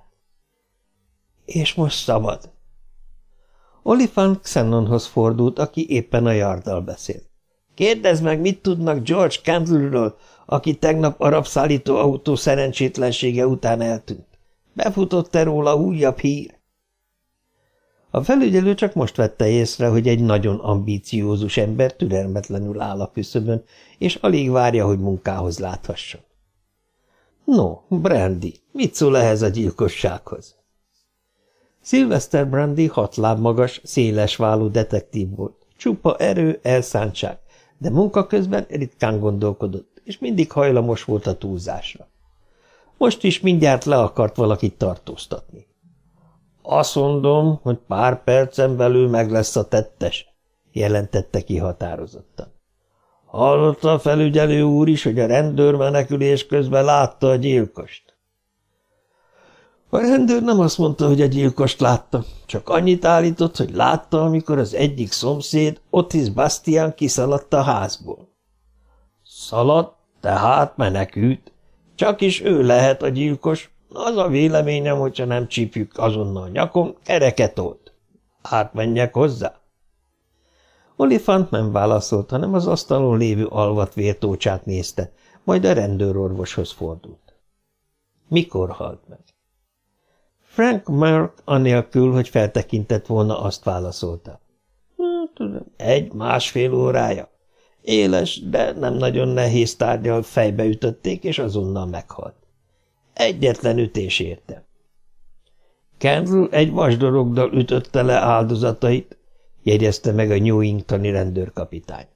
És most szabad. Oliphant Xenonhoz fordult, aki éppen a Yarddal beszélt. Kérdezd meg, mit tudnak George Candle-ről, aki tegnap a rabszállító autó szerencsétlensége után eltűnt. Befutott-e róla újabb hír? A felügyelő csak most vette észre, hogy egy nagyon ambíciózus ember türelmetlenül áll a küszöbön, és alig várja, hogy munkához láthasson. No, Brandy, mit szól ehhez a gyilkossághoz? Sylvester Brandy 6 láb magas, szélesválú detektív volt. Csupa erő, elszántság, de munka közben ritkán gondolkodott, és mindig hajlamos volt a túlzásra. Most is mindjárt le akart valakit tartóztatni. Azt mondom, hogy pár percen belül meg lesz a tettes, jelentette ki határozottan. Hallotta a felügyelő úr is, hogy a rendőr menekülés közben látta a gyilkost. A rendőr nem azt mondta, hogy a gyilkost látta, csak annyit állított, hogy látta, amikor az egyik szomszéd, Otis Bastian kiszaladt a házból. Szaladt, tehát menekült. Csak is ő lehet a gyilkos. Az a véleményem, hogyha nem csípjük azonnal a nyakon, kereket old. Átmenjek hozzá? Oliphant nem válaszolt, hanem az asztalon lévő alvat vértócsát nézte, majd a rendőrorvoshoz fordult. Mikor halt meg? Frank Mark anélkül, hogy feltekintett volna, azt válaszolta. 1-1,5 órája. Éles, de nem nagyon nehéz tárggyal fejbe ütötték, és azonnal meghalt. Egyetlen ütés érte. Kendall egy vasdorogdal ütötte le áldozatait, jegyezte meg a Newingtoni rendőrkapitány.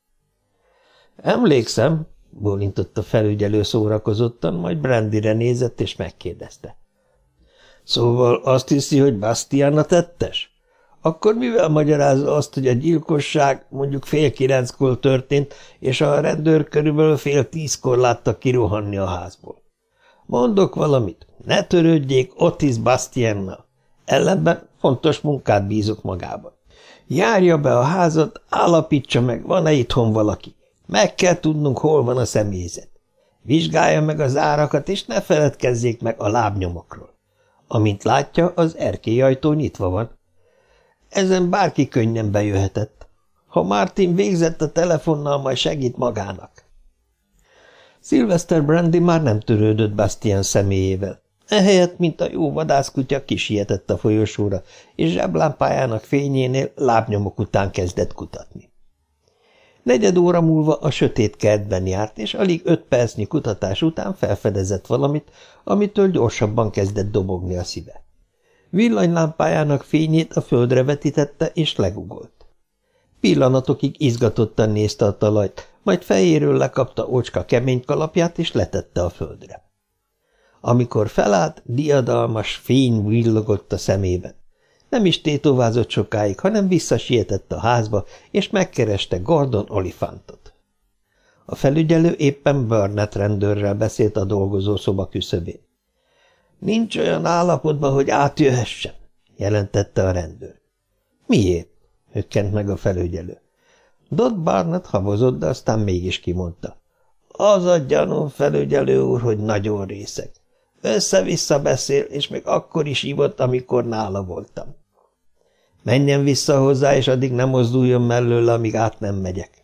Emlékszem, bólintott a felügyelő szórakozottan, majd Brandyre nézett, és megkérdezte. Szóval azt hiszi, hogy Bastiana tettes? Akkor mivel magyarázza azt, hogy a gyilkosság mondjuk 8:30-kor történt, és a rendőr körülbelül 9:30-kor látta kirohanni a házból? Mondok valamit, ne törődjék Otis Bastiannal. Ellenben fontos munkát bízok magában. Járja be a házat, állapítsa meg, van-e itthon valaki. Meg kell tudnunk, hol van a személyzet. Vizsgálja meg az árakat, és ne feledkezzék meg a lábnyomokról. Amint látja, az erkélyajtó nyitva van. Ezen bárki könnyen bejöhetett. Ha Martin végzett a telefonnal, majd segít magának. Sylvester Brandy már nem törődött Bastian személyével. Ehelyett, mint a jó vadászkutya, kisietett a folyosóra, és zseblámpájának fényénél lábnyomok után kezdett kutatni. 4 óra múlva a sötét kertben járt, és alig 5 percnyi kutatás után felfedezett valamit, amitől gyorsabban kezdett dobogni a szíve. Villanylámpájának fényét a földre vetítette, és legugolt. Pillanatokig izgatottan nézte a talajt, majd fejéről lekapta ocska kemény kalapját, és letette a földre. Amikor felállt, diadalmas fény villogott a szemében. Nem is tétovázott sokáig, hanem visszasietett a házba, és megkereste Gordon Olifantot. A felügyelő éppen Burnett rendőrrel beszélt a dolgozószoba küszöbén. Nincs olyan állapotban, hogy átjöhessen, jelentette a rendőr. Miért? Hökkent meg a felügyelő. Dodd Barnett habozott, de aztán mégis kimondta. Az a gyanúm, felügyelő úr, hogy nagyon részeg. Össze-vissza beszél, és még akkor is ivott, amikor nála voltam. Menjen vissza hozzá, és addig nem mozduljon mellőle, amíg át nem megyek.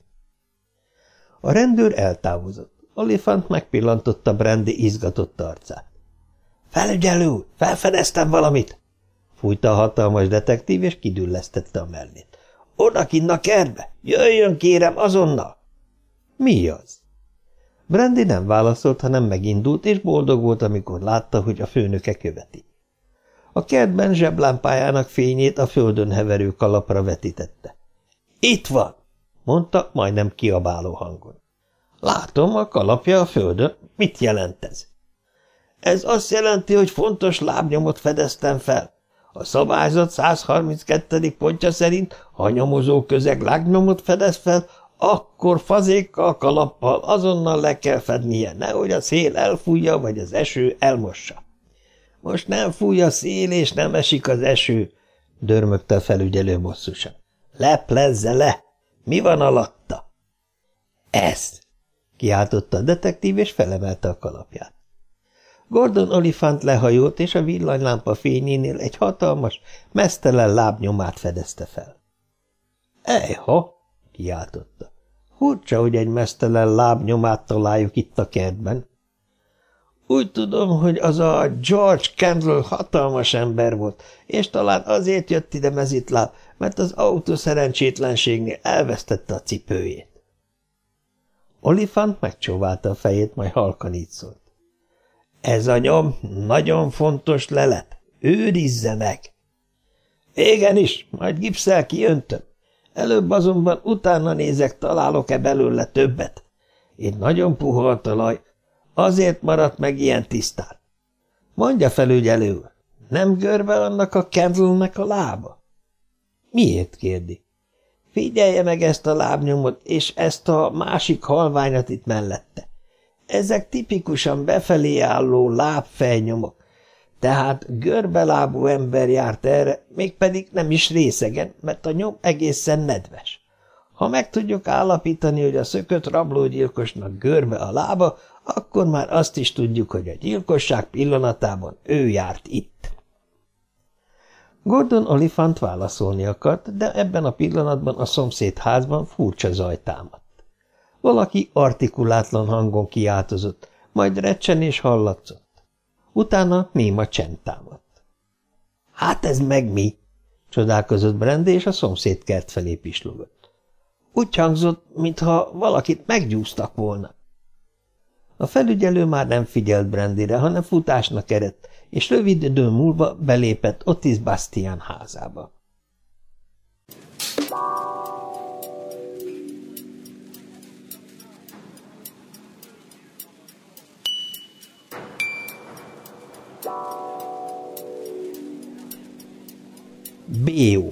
A rendőr eltávozott. Olyphant megpillantotta Brandy izgatott arcát. Felügyelő úr, felfedeztem valamit! Fújta a hatalmas detektív, és kidüllesztette a mellét. Odakinn a kertbe! Jöjjön, kérem, azonnal! Mi az? Brandy nem válaszolt, hanem megindult, és boldog volt, amikor látta, hogy a főnöke követi. A kertben zseblámpájának fényét a földön heverő kalapra vetítette. Itt van, mondta, majdnem kiabáló hangon. Látom, a kalapja a földön. Mit jelent ez? Ez azt jelenti, hogy fontos lábnyomot fedeztem fel. A szabályzat 132. pontja szerint, ha a nyomozó közeg lábnyomot fedez fel, akkor fazékkal, kalappal azonnal le kell fednie, nehogy a szél elfújja, vagy az eső elmossa. Most nem fúj a szél, és nem esik az eső, dörmögte a felügyelő bosszusan. Leplezze le! Mi van alatta? Ez! Kiáltotta a detektív, és felemelte a kalapját. Gordon Oliphant lehajolt, és a villanylámpa fényénél egy hatalmas, meztelen lábnyomát fedezte fel. Ejha! Kiáltotta. Furcsa, hogy egy meztelen lábnyomát találjuk itt a kertben. Úgy tudom, hogy az a George Kendall hatalmas ember volt, és talán azért jött ide mezitláb, mert az autó szerencsétlenségnél elvesztette a cipőjét. Oliphant megcsóválta a fejét, majd halkan így szólt. Ez a nyom nagyon fontos lelet. Őrizze meg! Igenis, majd gipszel kiöntöm. Előbb azonban utána nézek, találok-e belőle többet. Itt nagyon puha a talaj, azért maradt meg ilyen tisztán. Mondja, felügyelő úr, nem görbe annak a Kendallnek a lába? Miért kérdi? Figyelje meg ezt a lábnyomot, és ezt a másik halványat itt mellette. Ezek tipikusan befelé álló lábfejnyomok, tehát görbelábú ember járt erre, mégpedig nem is részegen, mert a nyom egészen nedves. Ha meg tudjuk állapítani, hogy a szökött rablógyilkosnak görbe a lába, akkor már azt is tudjuk, hogy a gyilkosság pillanatában ő járt itt. Gordon Oliphant válaszolni akart, de ebben a pillanatban a szomszéd házban furcsa zaj támadt. Valaki artikulátlan hangon kiáltozott, majd recsenés hallatszott. Utána néma csend támadt. Hát ez meg mi? Csodálkozott Brandy, és a szomszéd kert felé pislogott. Úgy hangzott, mintha valakit meggyúztak volna. A felügyelő már nem figyelt Brandyre, hanem futásnak eredt, és rövid idő múlva belépett Otis Bastian házába. B.O.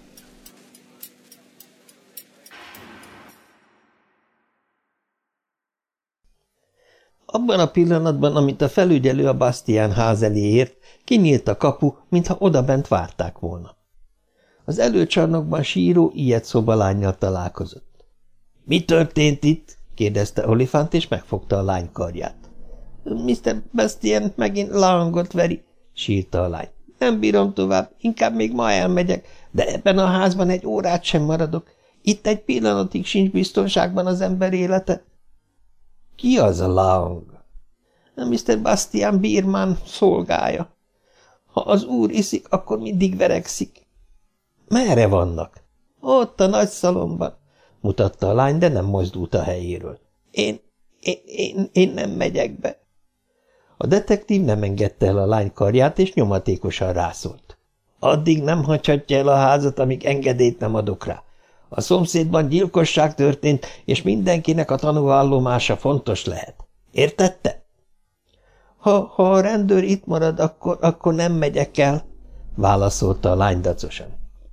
Abban a pillanatban, amit a felügyelő a Bastian ház elé ért, kinyílt a kapu, mintha odabent várták volna. Az előcsarnokban síró ilyet szobalánnyal találkozott. – Mi történt itt? – kérdezte Olifant, és megfogta a lány karját. – Mr. Bastian megint Laangot veri – sírta a lány. – Nem bírom tovább, inkább még ma elmegyek, de ebben a házban egy órát sem maradok. Itt egy pillanatig sincs biztonságban az ember élete. – Ki az a Laang? – Mr. Bastian bírmán szolgája. Ha az úr iszik, akkor mindig verekszik. – Merre vannak? – Ott a nagy szalomban – mutatta a lány, de nem mozdult a helyéről. – Én nem megyek be. A detektív nem engedte el a lány karját, és nyomatékosan rászólt. – Addig nem hagyhatja el a házat, amíg engedélyt nem adok rá. A szomszédban gyilkosság történt, és mindenkinek a tanúvallomása fontos lehet. Értette? Ha a rendőr itt marad, akkor nem megyek el, válaszolta a lány dacosan.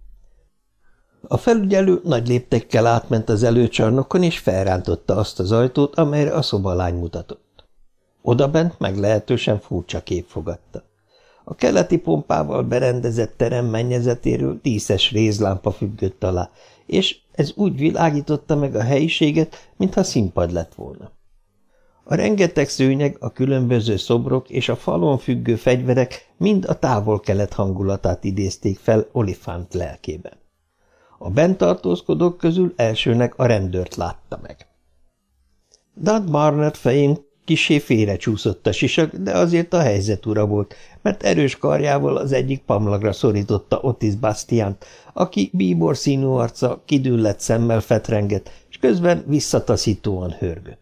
A felügyelő nagy léptekkel átment az előcsarnokon, és felrántotta azt az ajtót, amelyre a szobalány mutatott. Odabent meglehetősen furcsa kép fogadta. A keleti pompával berendezett terem mennyezetéről díszes rézlámpa függött alá, és ez úgy világította meg a helyiséget, mintha színpad lett volna. A rengeteg szőnyeg, a különböző szobrok és a falon függő fegyverek mind a távol-kelet hangulatát idézték fel Olifant lelkében. A bent tartózkodók közül elsőnek a rendőrt látta meg. Dud Barnett fején kissé félrecsúszott a sisak, de azért a helyzet ura volt, mert erős karjával az egyik pamlagra szorította Otis Bastiant, aki bíbor színű arca, kidüllett szemmel fetrengett, és közben visszataszítóan hörgött.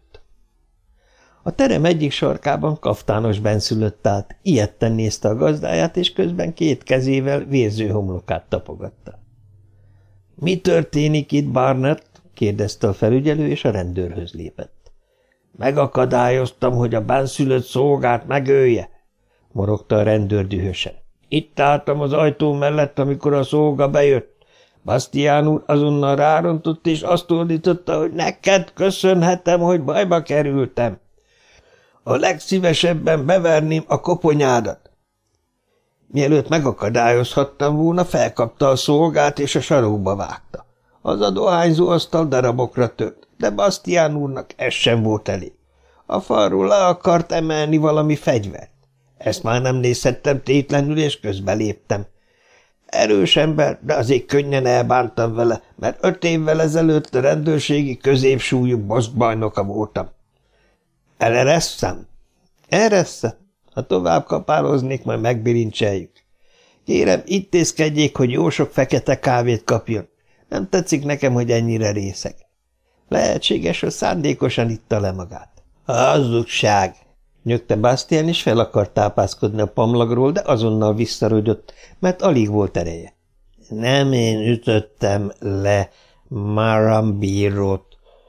A terem egyik sarkában kaftános benszülött állt, ijedten nézte a gazdáját, és közben két kezével vérző homlokát tapogatta. – Mi történik itt, Barnett? – kérdezte a felügyelő, és a rendőrhöz lépett. – Megakadályoztam, hogy a benszülött szolgát megölje – morogta a rendőr dühösen. – Itt álltam az ajtó mellett, amikor a szolga bejött. Bastian úr azonnal rárontott, és azt ordította, hogy neked köszönhetem, hogy bajba kerültem. A legszívesebben beverném a koponyádat. Mielőtt megakadályozhattam volna, felkapta a szolgát, és a sarokba vágta. Az a dohányzó asztal darabokra tört, de Bastian úrnak ez sem volt elég. A falról le akart emelni valami fegyvert. Ezt már nem nézhettem tétlenül, és közbeléptem. Erős ember, de azért könnyen elbántam vele, mert 5 évvel ezelőtt a rendőrségi középsúlyú boszkbajnoka voltam. Eleresszem? Eressze? Ha tovább kapáloznék, majd megbirincseljük. Kérem, intézkedjék, hogy jó sok fekete kávét kapjon. Nem tetszik nekem, hogy ennyire részeg. Lehetséges, hogy szándékosan itta le magát. Hazugság! Nyögte Bastian, és fel akart tápászkodni a pamlagról, de azonnal visszarögyött, mert alig volt ereje. Nem én ütöttem le Marambírót,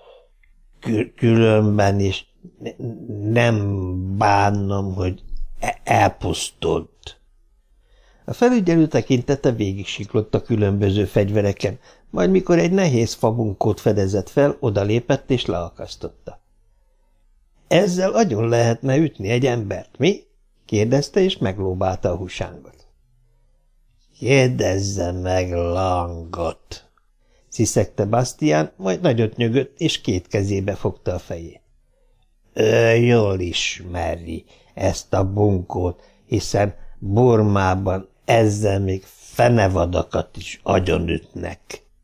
különben is nem bánom, hogy elpusztult. A felügyelő tekintete végig siklott a különböző fegyvereken, majd mikor egy nehéz fabunkót fedezett fel, odalépett és leakasztotta. Ezzel agyon lehetne ütni egy embert, mi? Kérdezte, és meglóbálta a húsángot. Kérdezze meg Langot, sziszegte Bastian, majd nagyot nyögött, és két kezébe fogta a fejét. Ő jól ismeri ezt a bunkót, hiszen Burmában ezzel még fenevadakat is agyonütnek.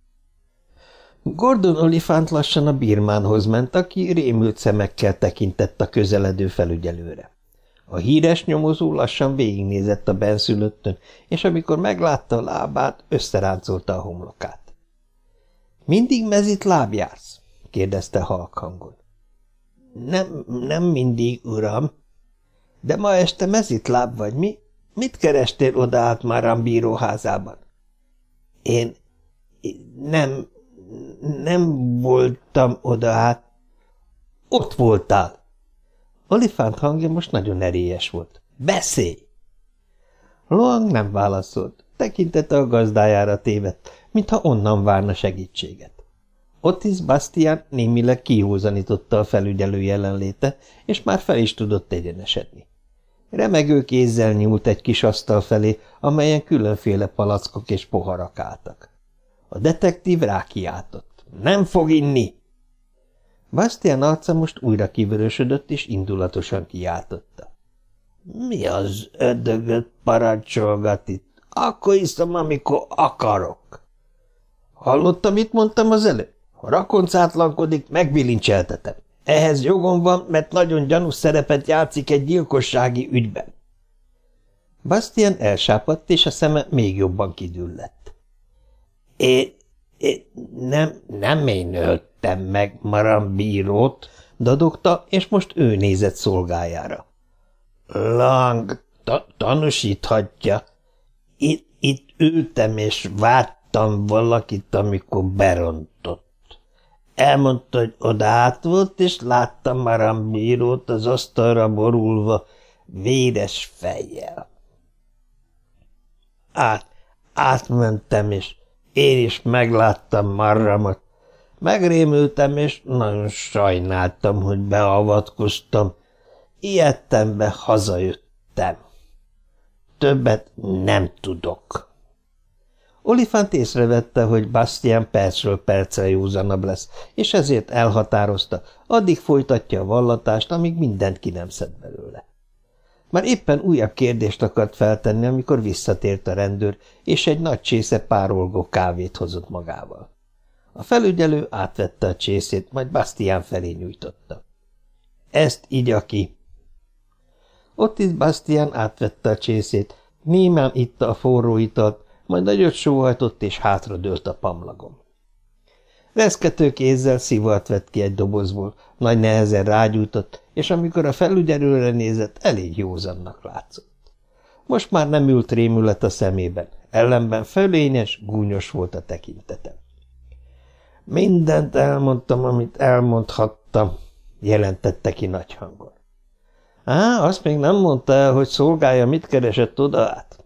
Gordon Oliphant lassan a birmánhoz ment, aki rémült szemekkel tekintett a közeledő felügyelőre. A híres nyomozó lassan végignézett a benszülöttön, és amikor meglátta a lábát, összeráncolta a homlokát. – Mindig mezitláb jársz? kérdezte halk hangon. Nem mindig, uram. De ma este mezitláb vagy, mi? Mit kerestél oda át Marram bíró házában? Én nem voltam oda át. Ott voltál. Olifánt hangja most nagyon erélyes volt. Beszélj! Loang nem válaszolt, tekintete a gazdájára tévedt, mintha onnan várna segítséget. Otis Bastian némileg kijózanította a felügyelő jelenléte, és már fel is tudott egyenesedni. Remegő kézzel nyúlt egy kis asztal felé, amelyen különféle palackok és poharak álltak. A detektív rákiáltott. Nem fog inni! Bastian arca most újra kivörösödött, és indulatosan kiáltotta. Mi az ördögöt parancsolgat itt? Akkor iszom, amikor akarok. Hallotta, mit mondtam az előbb? Ha rakoncátlankodik, megbilincseltetem. Ehhez jogom van, mert nagyon gyanús szerepet játszik egy gyilkossági ügyben. Bastian elsápadt, és a szeme még jobban kidüllett. Nem én öltem meg Marram bírót, dadogta, és most ő nézett szolgájára. Lang, tanúsíthatja. Itt ültem, és vártam valakit, amikor berontott. Elmondta, hogy oda át volt, és láttam Marram bírót az asztalra borulva, véres fejjel. Átmentem, és én is megláttam Marramot. Megrémültem, és nagyon sajnáltam, hogy beavatkoztam. Ijedtembe hazajöttem. Többet nem tudok. Olifant észrevette, hogy Bastian percről percre józanabb lesz, és ezért elhatározta, addig folytatja a vallatást, amíg mindent ki nem szed belőle. Már éppen újabb kérdést akart feltenni, amikor visszatért a rendőr, és egy nagy csésze párolgó kávét hozott magával. A felügyelő átvette a csészét, majd Bastian felé nyújtotta. Ezt igya ki. Otis Bastian átvette a csészét, némán itta a forró italt, majd nagyot sóhajtott, és hátradőlt a pamlagon. Reszkető kézzel szivart vett ki egy dobozból, nagy nehezen rágyújtott, és amikor a felügyelőre nézett, elég józannak látszott. Most már nem ült rémület a szemében, ellenben fölényes, gúnyos volt a tekintete. Mindent elmondtam, amit elmondhattam, jelentette ki nagy hangon. Azt még nem mondta el, hogy szolgája mit keresett oda át?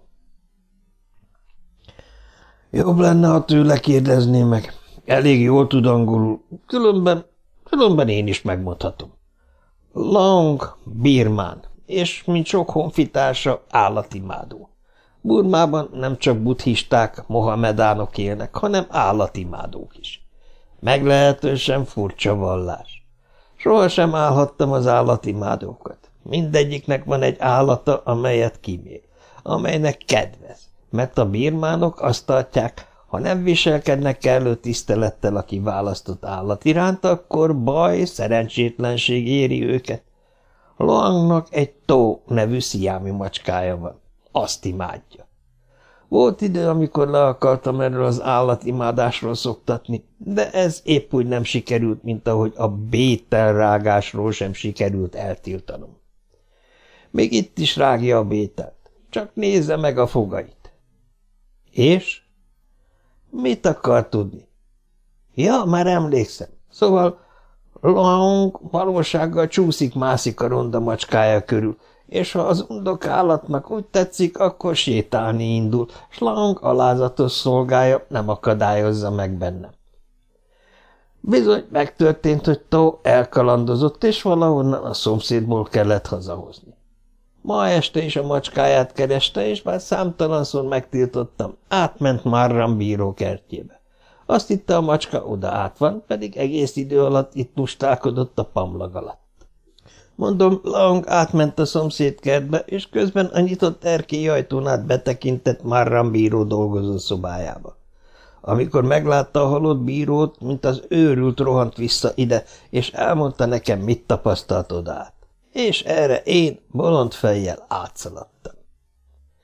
Jobb lenne, ha tőle kérdezné meg. Elég jól tud angolul, különben én is megmondhatom. Long birmán, és mint sok honfitársa állatimádó. Burmában nem csak buddhisták, mohamedánok élnek, hanem állatimádók is. Meglehetősen furcsa vallás. Sohasem állhattam az állatimádókat. Mindegyiknek van egy állata, amelyet kimér, amelynek kedvez, mert a birmánok azt tartják, ha nem viselkednek kellő tisztelettel a kiválasztott állat iránt, akkor baj, szerencsétlenség éri őket. Loangnak egy Tó nevű sziámi macskája van. Azt imádja. Volt idő, amikor le akartam erről az állatimádásról szoktatni, de ez épp úgy nem sikerült, mint ahogy a bételrágásról sem sikerült eltiltanom. Még itt is rágja a bételt, csak nézze meg a fogait. És? Mit akar tudni? Ja, már emlékszem. Szóval Loang valósággal csúszik-mászik a ronda macskája körül, és ha az undok állatnak úgy tetszik, akkor sétálni indul, s Loang alázatos szolgája nem akadályozza meg bennem. Bizony megtörtént, hogy Tó elkalandozott, és valahonnan a szomszédból kellett hazahozni. Ma este is a macskáját kereste, és bár számtalanszor megtiltottam, átment Marram bíró kertjébe. Azt hitte, a macska oda át van, pedig egész idő alatt itt mustálkodott a pamlag alatt. Mondom, Loang átment a szomszéd kertbe, és közben a nyitott erkélyi ajtón át betekintett Marram bíró dolgozó szobájába. Amikor meglátta a halott bírót, mint az őrült rohant vissza ide, és elmondta nekem, mit tapasztalt oda át. És erre én bolond fejjel átszaladtam.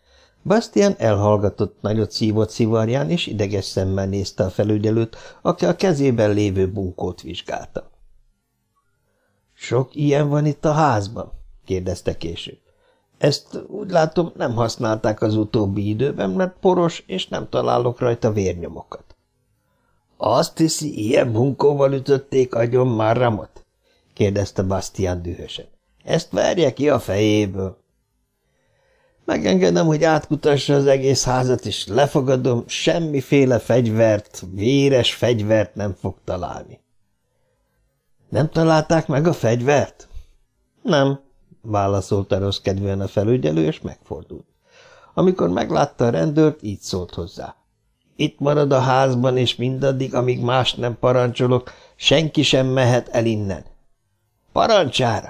Bastian elhallgatott, nagyot szívott szivarján, és ideges szemmel nézte a felügyelőt, aki a kezében lévő bunkót vizsgálta. – Sok ilyen van itt a házban? – kérdezte később. – Ezt úgy látom, nem használták az utóbbi időben, mert poros, és nem találok rajta vérnyomokat. – Azt hiszi, ilyen bunkóval ütötték agyon Marramot? – kérdezte Bastian dühösen. – Ezt verje ki a fejéből. – Megengedem, hogy átkutassa az egész házat, és lefogadom, semmiféle fegyvert, véres fegyvert nem fog találni. – Nem találták meg a fegyvert? – Nem, válaszolta rosszkedvűen a felügyelő, és megfordult. Amikor meglátta a rendőrt, így szólt hozzá. Itt marad a házban, és mindaddig, amíg más nem parancsolok, senki sem mehet el innen. Parancsára!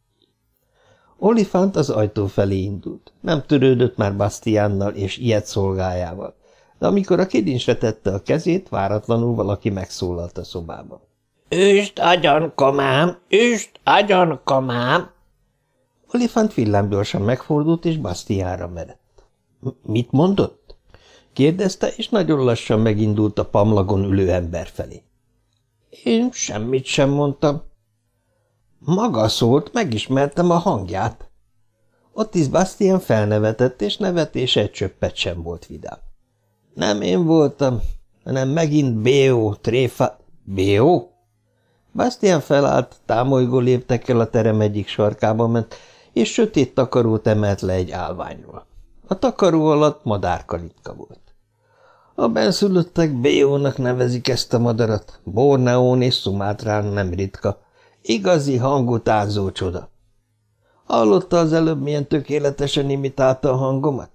Olifant az ajtó felé indult. Nem törődött már Bastiannal és ilyet szolgájával, de amikor a kilincsre tette a kezét, váratlanul valaki megszólalt a szobában. – Üsd agyon, komám! Üsd agyon, komám! Olifant villámgyorsan megfordult, és Bastianra merett. – Mit mondott? – kérdezte, és nagyon lassan megindult a pamlagon ülő ember felé. – Én semmit sem mondtam. – Maga szólt, megismertem a hangját. Otis Bastian felnevetett, és nevetése egy csöppet sem volt vidám. – Nem én voltam, hanem megint B.O. tréfa... – B.O.? Bastian felállt, támolygó léptekkel a terem egyik sarkába ment, és sötét takarót emelt le egy állványról. A takaró alatt madárkalitka volt. A benszülöttek B.O.-nak nevezik ezt a madarat, Borneón és Szumátrán nem ritka. Igazi hangutánzó csoda. Hallotta az előbb, milyen tökéletesen imitálta a hangomat?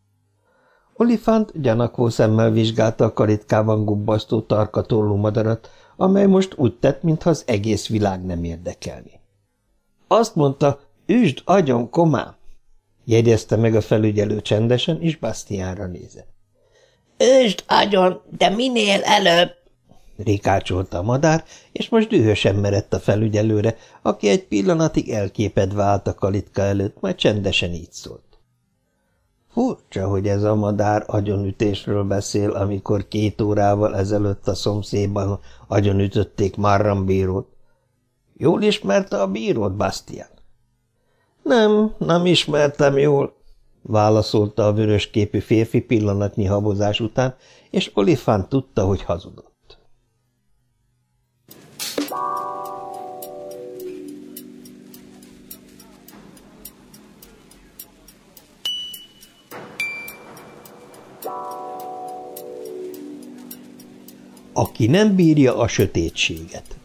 Olifant gyanakvó szemmel vizsgálta a kalitkában gubbasztó tarkatollú madarat, amely most úgy tett, mintha az egész világ nem érdekelni. Azt mondta, üsd agyon, komám! Jegyezte meg a felügyelő csendesen, és Bastianra nézett. Üsd agyon, de minél előbb! Rikácsolta a madár, és most dühösen merett a felügyelőre, aki egy pillanatig elképedve állt a kalitka előtt, majd csendesen így szólt. Furcsa, hogy ez a madár agyonütésről beszél, amikor 2 órával ezelőtt a szomszédban agyonütötték Marram bírót. Jól ismerte a bírót, Bastian? Nem ismertem jól, válaszolta a vörösképű férfi pillanatnyi habozás után, és Olifant tudta, hogy hazudott. Aki nem bírja a sötétséget.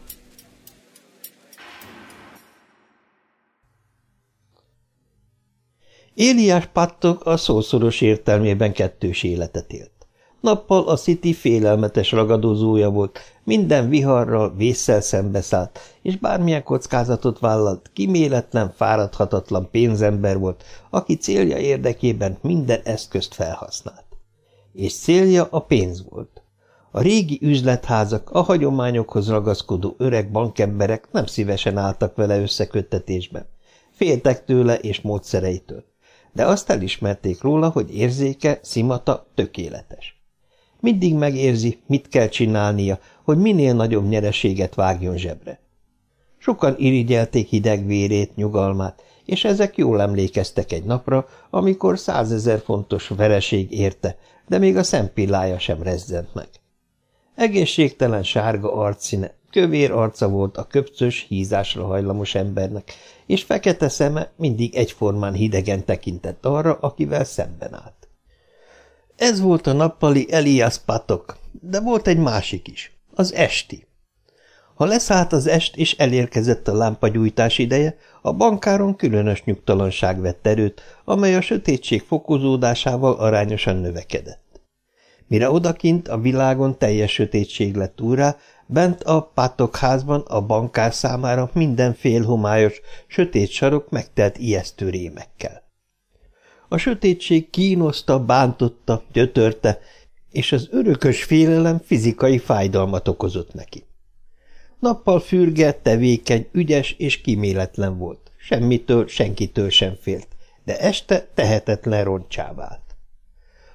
Éliás Paddock a szószoros értelmében kettős életet élt. Nappal a City félelmetes ragadozója volt, minden viharral, vésszel szembeszállt, és bármilyen kockázatot vállalt, kíméletlen, fáradhatatlan pénzember volt, aki célja érdekében minden eszközt felhasznált. És célja a pénz volt. A régi üzletházak, a hagyományokhoz ragaszkodó öreg bankemberek nem szívesen álltak vele összeköttetésben. Féltek tőle és módszereitől, de azt elismerték róla, hogy érzéke, szimata tökéletes. Mindig megérzi, mit kell csinálnia, hogy minél nagyobb nyereséget vágjon zsebre. Sokan irigyelték hideg vérét, nyugalmát, és ezek jól emlékeztek egy napra, amikor 100 000 fontos vereség érte, de még a szempillája sem rezzent meg. Egészségtelen sárga arcszíne, kövér arca volt a köpcös, hízásra hajlamos embernek, és fekete szeme mindig egyformán hidegen tekintett arra, akivel szemben állt. Ez volt a nappali Elias Paddock, de volt egy másik is, az esti. Ha leszállt az est és elérkezett a lámpagyújtás ideje, a bankáron különös nyugtalanság vett erőt, amely a sötétség fokozódásával arányosan növekedett. Mire odakint a világon teljes sötétség lett úrrá, bent a Paddock házban a bankár számára minden félhomályos, sötét sarok megtelt ijesztő rémekkel. A sötétség kínoszta, bántotta, gyötörte, és az örökös félelem fizikai fájdalmat okozott neki. Nappal fürge, tevékeny, ügyes és kíméletlen volt, semmitől, senkitől sem félt, de este tehetetlen roncsá vált.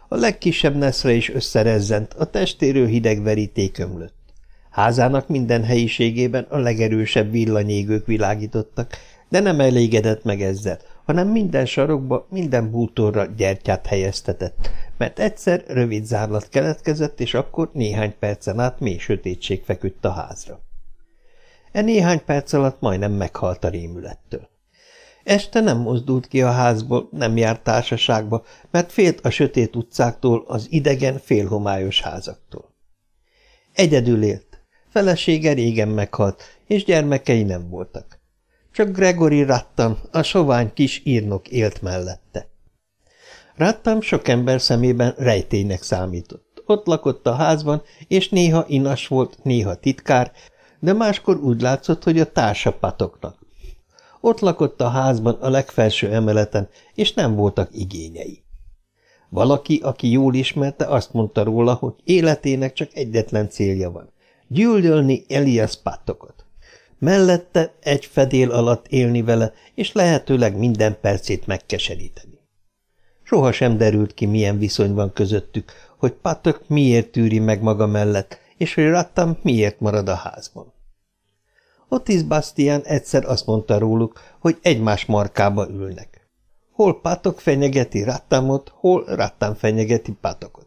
A legkisebb neszre is összerezzent, a testéről hideg veríték ömlött. Házának minden helyiségében a legerősebb villanyégők világítottak, de nem elégedett meg ezzel, hanem minden sarokba, minden bútorra gyertyát helyeztetett, mert egyszer rövid zárlat keletkezett, és akkor néhány percen át mély sötétség feküdt a házra. Néhány perc alatt majdnem meghalt a rémülettől. Este nem mozdult ki a házból, nem járt társaságba, mert félt a sötét utcáktól, az idegen, félhomályos házaktól. Egyedül élt. Felesége régen meghalt, és gyermekei nem voltak. Csak Gregory Rattam, a sovány kis írnok élt mellette. Rattam sok ember szemében rejtélynek számított. Ott lakott a házban, és néha inas volt, néha titkár, de máskor úgy látszott, hogy a társa Patoknak. Ott lakott a házban a legfelső emeleten, és nem voltak igényei. Valaki, aki jól ismerte, azt mondta róla, hogy életének csak egyetlen célja van. Gyűlölni Elias Pattokot. Mellette egy fedél alatt élni vele, és lehetőleg minden percét megkeseríteni. Soha sem derült ki, milyen viszony van közöttük, hogy Pattok miért tűri meg maga mellett, és hogy Rattam miért marad a házban. Otis Bastian egyszer azt mondta róluk, hogy egymás markába ülnek. Hol Pattok fenyegeti Rattamot, hol Rattam fenyegeti Pattokot.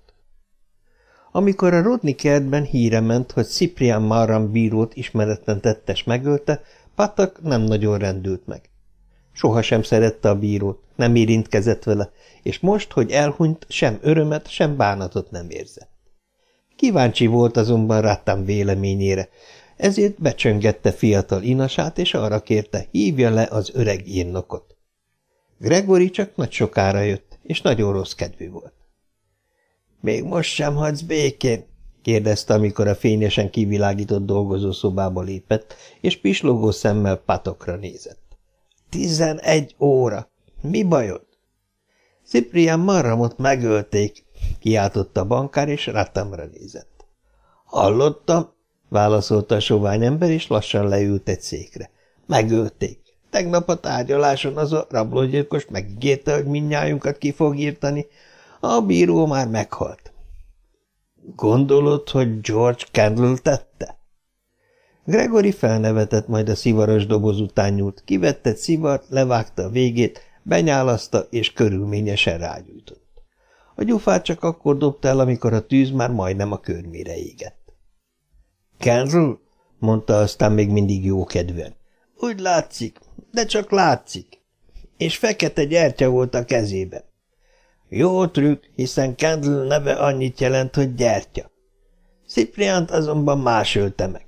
Amikor a Rodney kertben híre ment, hogy Cyprian Marram bírót ismeretlen tettes megölte, Pattok nem nagyon rendült meg. Soha sem szerette a bírót, nem érintkezett vele, és most, hogy elhunyt, sem örömet, sem bánatot nem érzett. Kíváncsi volt azonban Rattam véleményére, ezért becsöngette fiatal inasát, és arra kérte, hívja le az öreg írnokot. Gregory csak nagy sokára jött, és nagyon rossz kedvű volt. – Még most sem hagysz békén? – kérdezte, amikor a fényesen kivilágított dolgozószobába lépett, és pislogó szemmel Pattokra nézett. – 11 óra! Mi bajod? – Cyprian Marramot megölték! – kiáltotta a bankár, és Rattamra nézett. – Hallottam! – válaszolta a sovány ember, és lassan leült egy székre. – Megölték! Tegnap a tárgyaláson az a rablógyilkos megígérte, hogy mindnyájunkat ki fog írtani. A bíró már meghalt. Gondolod, hogy George Candle tette? Gregory felnevetett, majd a szivaros doboz után nyúlt, kivette egy szivart, levágta a végét, benyálaszta és körülményesen rágyújtott. A gyufát csak akkor dobta el, amikor a tűz már majdnem a körmére égett. Candle? Mondta aztán még mindig jókedvűen. Úgy látszik, de csak látszik. És fekete gyertya volt a kezében. Jó trükk, hiszen Candle neve annyit jelent, hogy gyertya. Cypriant azonban más ölte meg.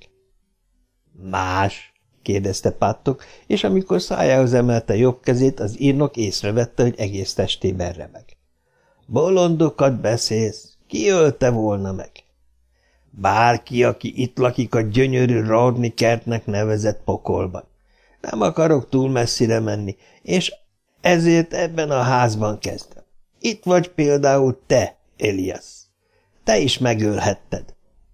Más? kérdezte Pattok, és amikor szájához emelte jobb kezét, az írnok észrevette, hogy egész testében remeg. Bolondokat beszélsz, ki ölte volna meg? Bárki, aki itt lakik a gyönyörű Rodney kertnek nevezett pokolban. Nem akarok túl messzire menni, és ezért ebben a házban kezdem. Itt vagy például te, Elias. Te is megölhetted.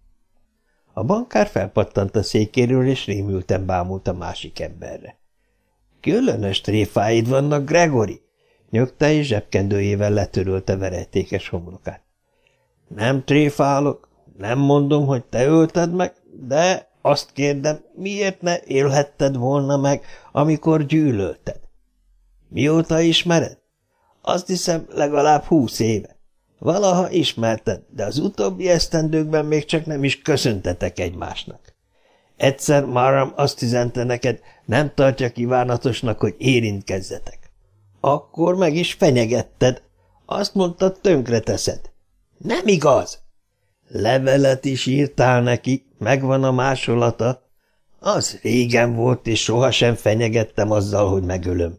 A bankár felpattant a székéről, és rémülten bámult a másik emberre. Különös tréfáid vannak, Gregory, nyögte, és zsebkendőjével letörölte verejtékes homlokát. Nem tréfálok, nem mondom, hogy te ölted meg, de azt kérdem, miért ne élhetted volna meg, amikor gyűlölted? Mióta ismered? Azt hiszem, legalább 20 éve. Valaha ismerted, de az utóbbi esztendőkben még csak nem is köszöntetek egymásnak. Egyszer Marram azt üzente neked, nem tartja kívánatosnak, hogy érintkezzetek. Akkor meg is fenyegetted. Azt mondtad, tönkre teszed. Nem igaz! Levelet is írtál neki, megvan a másolata. Az régen volt, és sohasem fenyegettem azzal, hogy megölöm.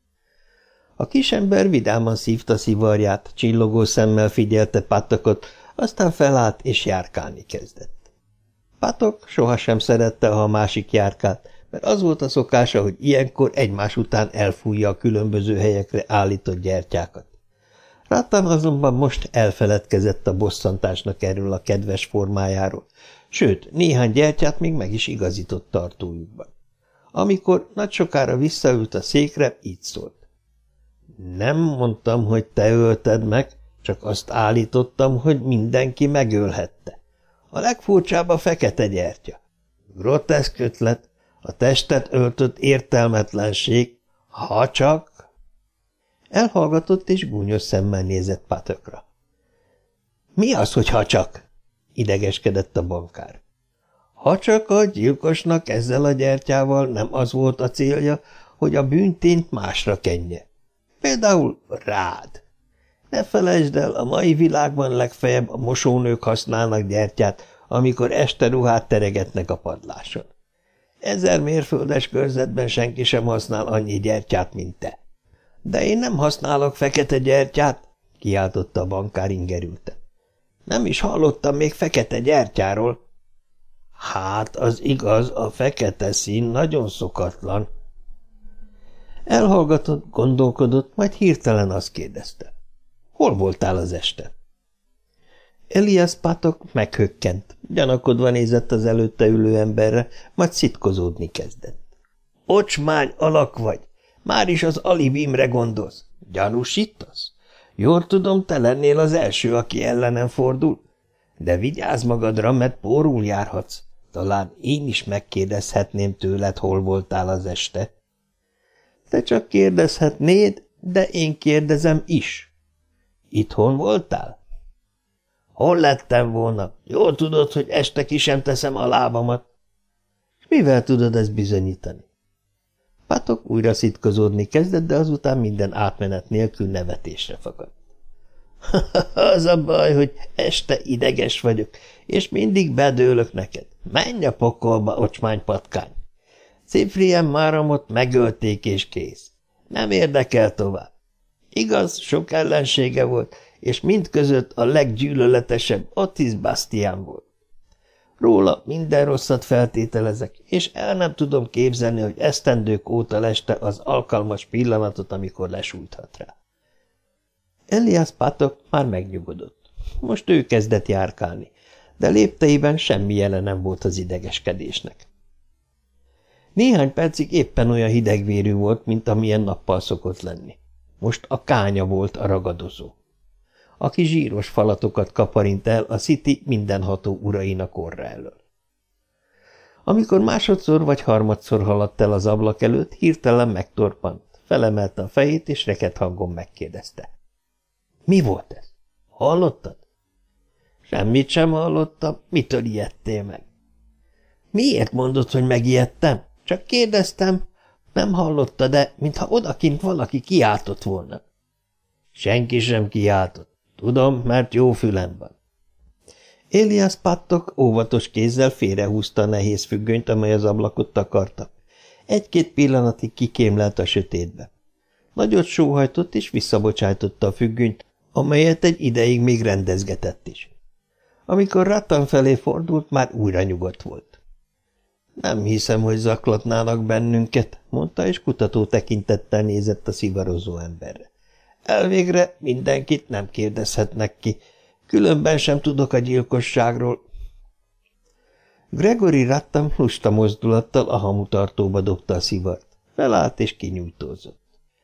A kisember vidáman szívta szivarját, csillogó szemmel figyelte Pattokot, aztán felállt és járkálni kezdett. Pattok sohasem szerette, ha a másik járkált, mert az volt a szokása, hogy ilyenkor egymás után elfújja a különböző helyekre állított gyertyákat. Rattam azonban most elfeledkezett a bosszantásnak erről a kedves formájáról, sőt, néhány gyertyát még meg is igazított tartójukban. Amikor nagy sokára visszaült a székre, így szólt. Nem mondtam, hogy te ölted meg, Csak azt állítottam, hogy mindenki megölhette. A legfurcsább a fekete gyertya. Groteszk ötlet, a testet öltött értelmetlenség, ha csak... Elhallgatott és gúnyos szemmel nézett Patokra. Mi az, hogy ha csak? Idegeskedett a bankár. Ha csak a gyilkosnak ezzel a gyertyával nem az volt a célja, hogy a bűntényt másra kenje. Például rád. Ne felejtsd el, a mai világban legfeljebb a mosónők használnak gyertyát, amikor este ruhát teregetnek a padláson. 1000 mérföldes körzetben senki sem használ annyi gyertyát, mint te. De én nem használok fekete gyertyát, kiáltotta a bankár ingerülten. Nem is hallottam még fekete gyertyáról. Hát, az igaz, a fekete szín nagyon szokatlan. Elhallgatott, gondolkodott, majd hirtelen azt kérdezte. Hol voltál az este? Elias Patok meghökkent, gyanakodva nézett az előtte ülő emberre, majd szitkozódni kezdett. Ocsmány alak vagy, már is az alibimre gondolsz. Gyanúsítasz? Jól tudom, te lennél az első, aki ellenem fordul. De vigyázz magadra, mert pórul járhatsz. Talán én is megkérdezhetném tőled, hol voltál az este. Te csak kérdezhetnéd, de én kérdezem is. Itthon voltál? Hol lettem volna? Jól tudod, hogy este ki sem teszem a lábamat. És mivel tudod ezt bizonyítani? Patok újra szitkozódni kezdett, de azután minden átmenet nélkül nevetésre fakadt. Az a baj, hogy este ideges vagyok, és mindig bedőlök neked. Menj a pokolba, ocsmánypatkány! Cyprien Maramot megölték, és kész. Nem érdekel tovább. Igaz, sok ellensége volt, és mindközött a leggyűlöletesebb Otis Bastian volt. Róla minden rosszat feltételezek, és el nem tudom képzelni, hogy esztendők óta leste az alkalmas pillanatot, amikor lesújthat rá. Elias Patok már megnyugodott. Most ő kezdett járkálni, de lépteiben semmi jele nem volt az idegeskedésnek. Néhány percig éppen olyan hidegvérű volt, mint amilyen nappal szokott lenni. Most a kánya volt a ragadozó, aki zsíros falatokat kaparint el a City mindenható urainak orra elől. Amikor másodszor vagy harmadszor haladt el az ablak előtt, hirtelen megtorpant, felemelte a fejét, és reket hangon megkérdezte. Mi volt ez? Hallottad? Semmit sem hallottam. Mitől ijedtél meg? Miért mondod, hogy megijedtem? Csak kérdeztem. Nem hallotta, de mintha odakint valaki kiáltott volna. Senki sem kiáltott. Tudom, mert jó fülem van. Elias Patok óvatos kézzel félrehúzta a nehéz függönyt, amely az ablakot takarta. Egy-két pillanatig kikémlelt a sötétbe. Nagyot sóhajtott és visszabocsájtotta a függönyt, amelyet egy ideig még rendezgetett is. Amikor Rattan felé fordult, már újra nyugodt volt. Nem hiszem, hogy zaklatnának bennünket, mondta, és kutató tekintettel nézett a szivarozó emberre. Elvégre mindenkit nem kérdezhetnek ki, különben sem tudok a gyilkosságról. Gregory Rattan lusta mozdulattal a hamutartóba dobta a szivart. Felállt és kinyújtózott.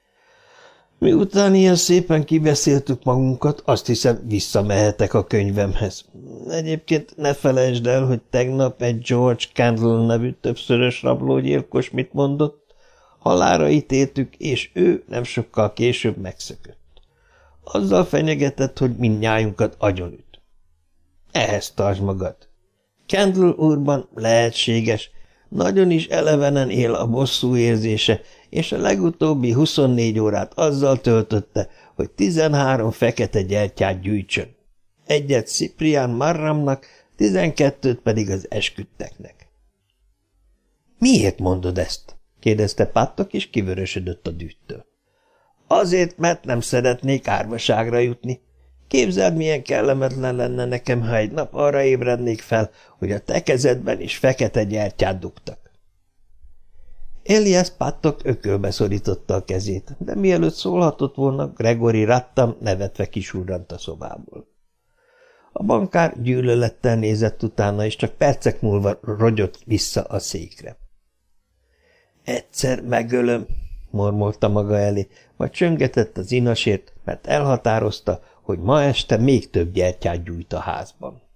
Miután ilyen szépen kibeszéltük magunkat, azt hiszem, visszamehetek a könyvemhez. Egyébként ne felejtsd el, hogy tegnap egy George Candle nevű többszörös rablógyilkos mit mondott. Halálra ítéltük, és ő nem sokkal később megszökött. Azzal fenyegetett, hogy mindnyájunkat agyonüt. Ehhez tartsd magad. Candle úrban lehetséges, nagyon is elevenen él a bosszú érzése, és a legutóbbi 24 órát azzal töltötte, hogy 13 fekete gyertyát gyűjtsön. Egyet Cyprian Marramnak, 12-t pedig az esküdteknek. Miért mondod ezt? kérdezte Pattok, és kivörösödött a dühtől. Azért, mert nem szeretnék árvaságra jutni. Képzeld, milyen kellemetlen lenne nekem, ha egy nap arra ébrednék fel, hogy a te kezedben is fekete gyertyát dugtak. Elias Pattok ökölbe szorította a kezét, de mielőtt szólhatott volna, Gregory Rattan nevetve kisurrant a szobából. A bankár gyűlölettel nézett utána, és csak percek múlva rogyott vissza a székre. Egyszer megölöm, mormolta maga elé, majd csöngetett az inasért, mert elhatározta, hogy ma este még több gyertyát gyújt a házban.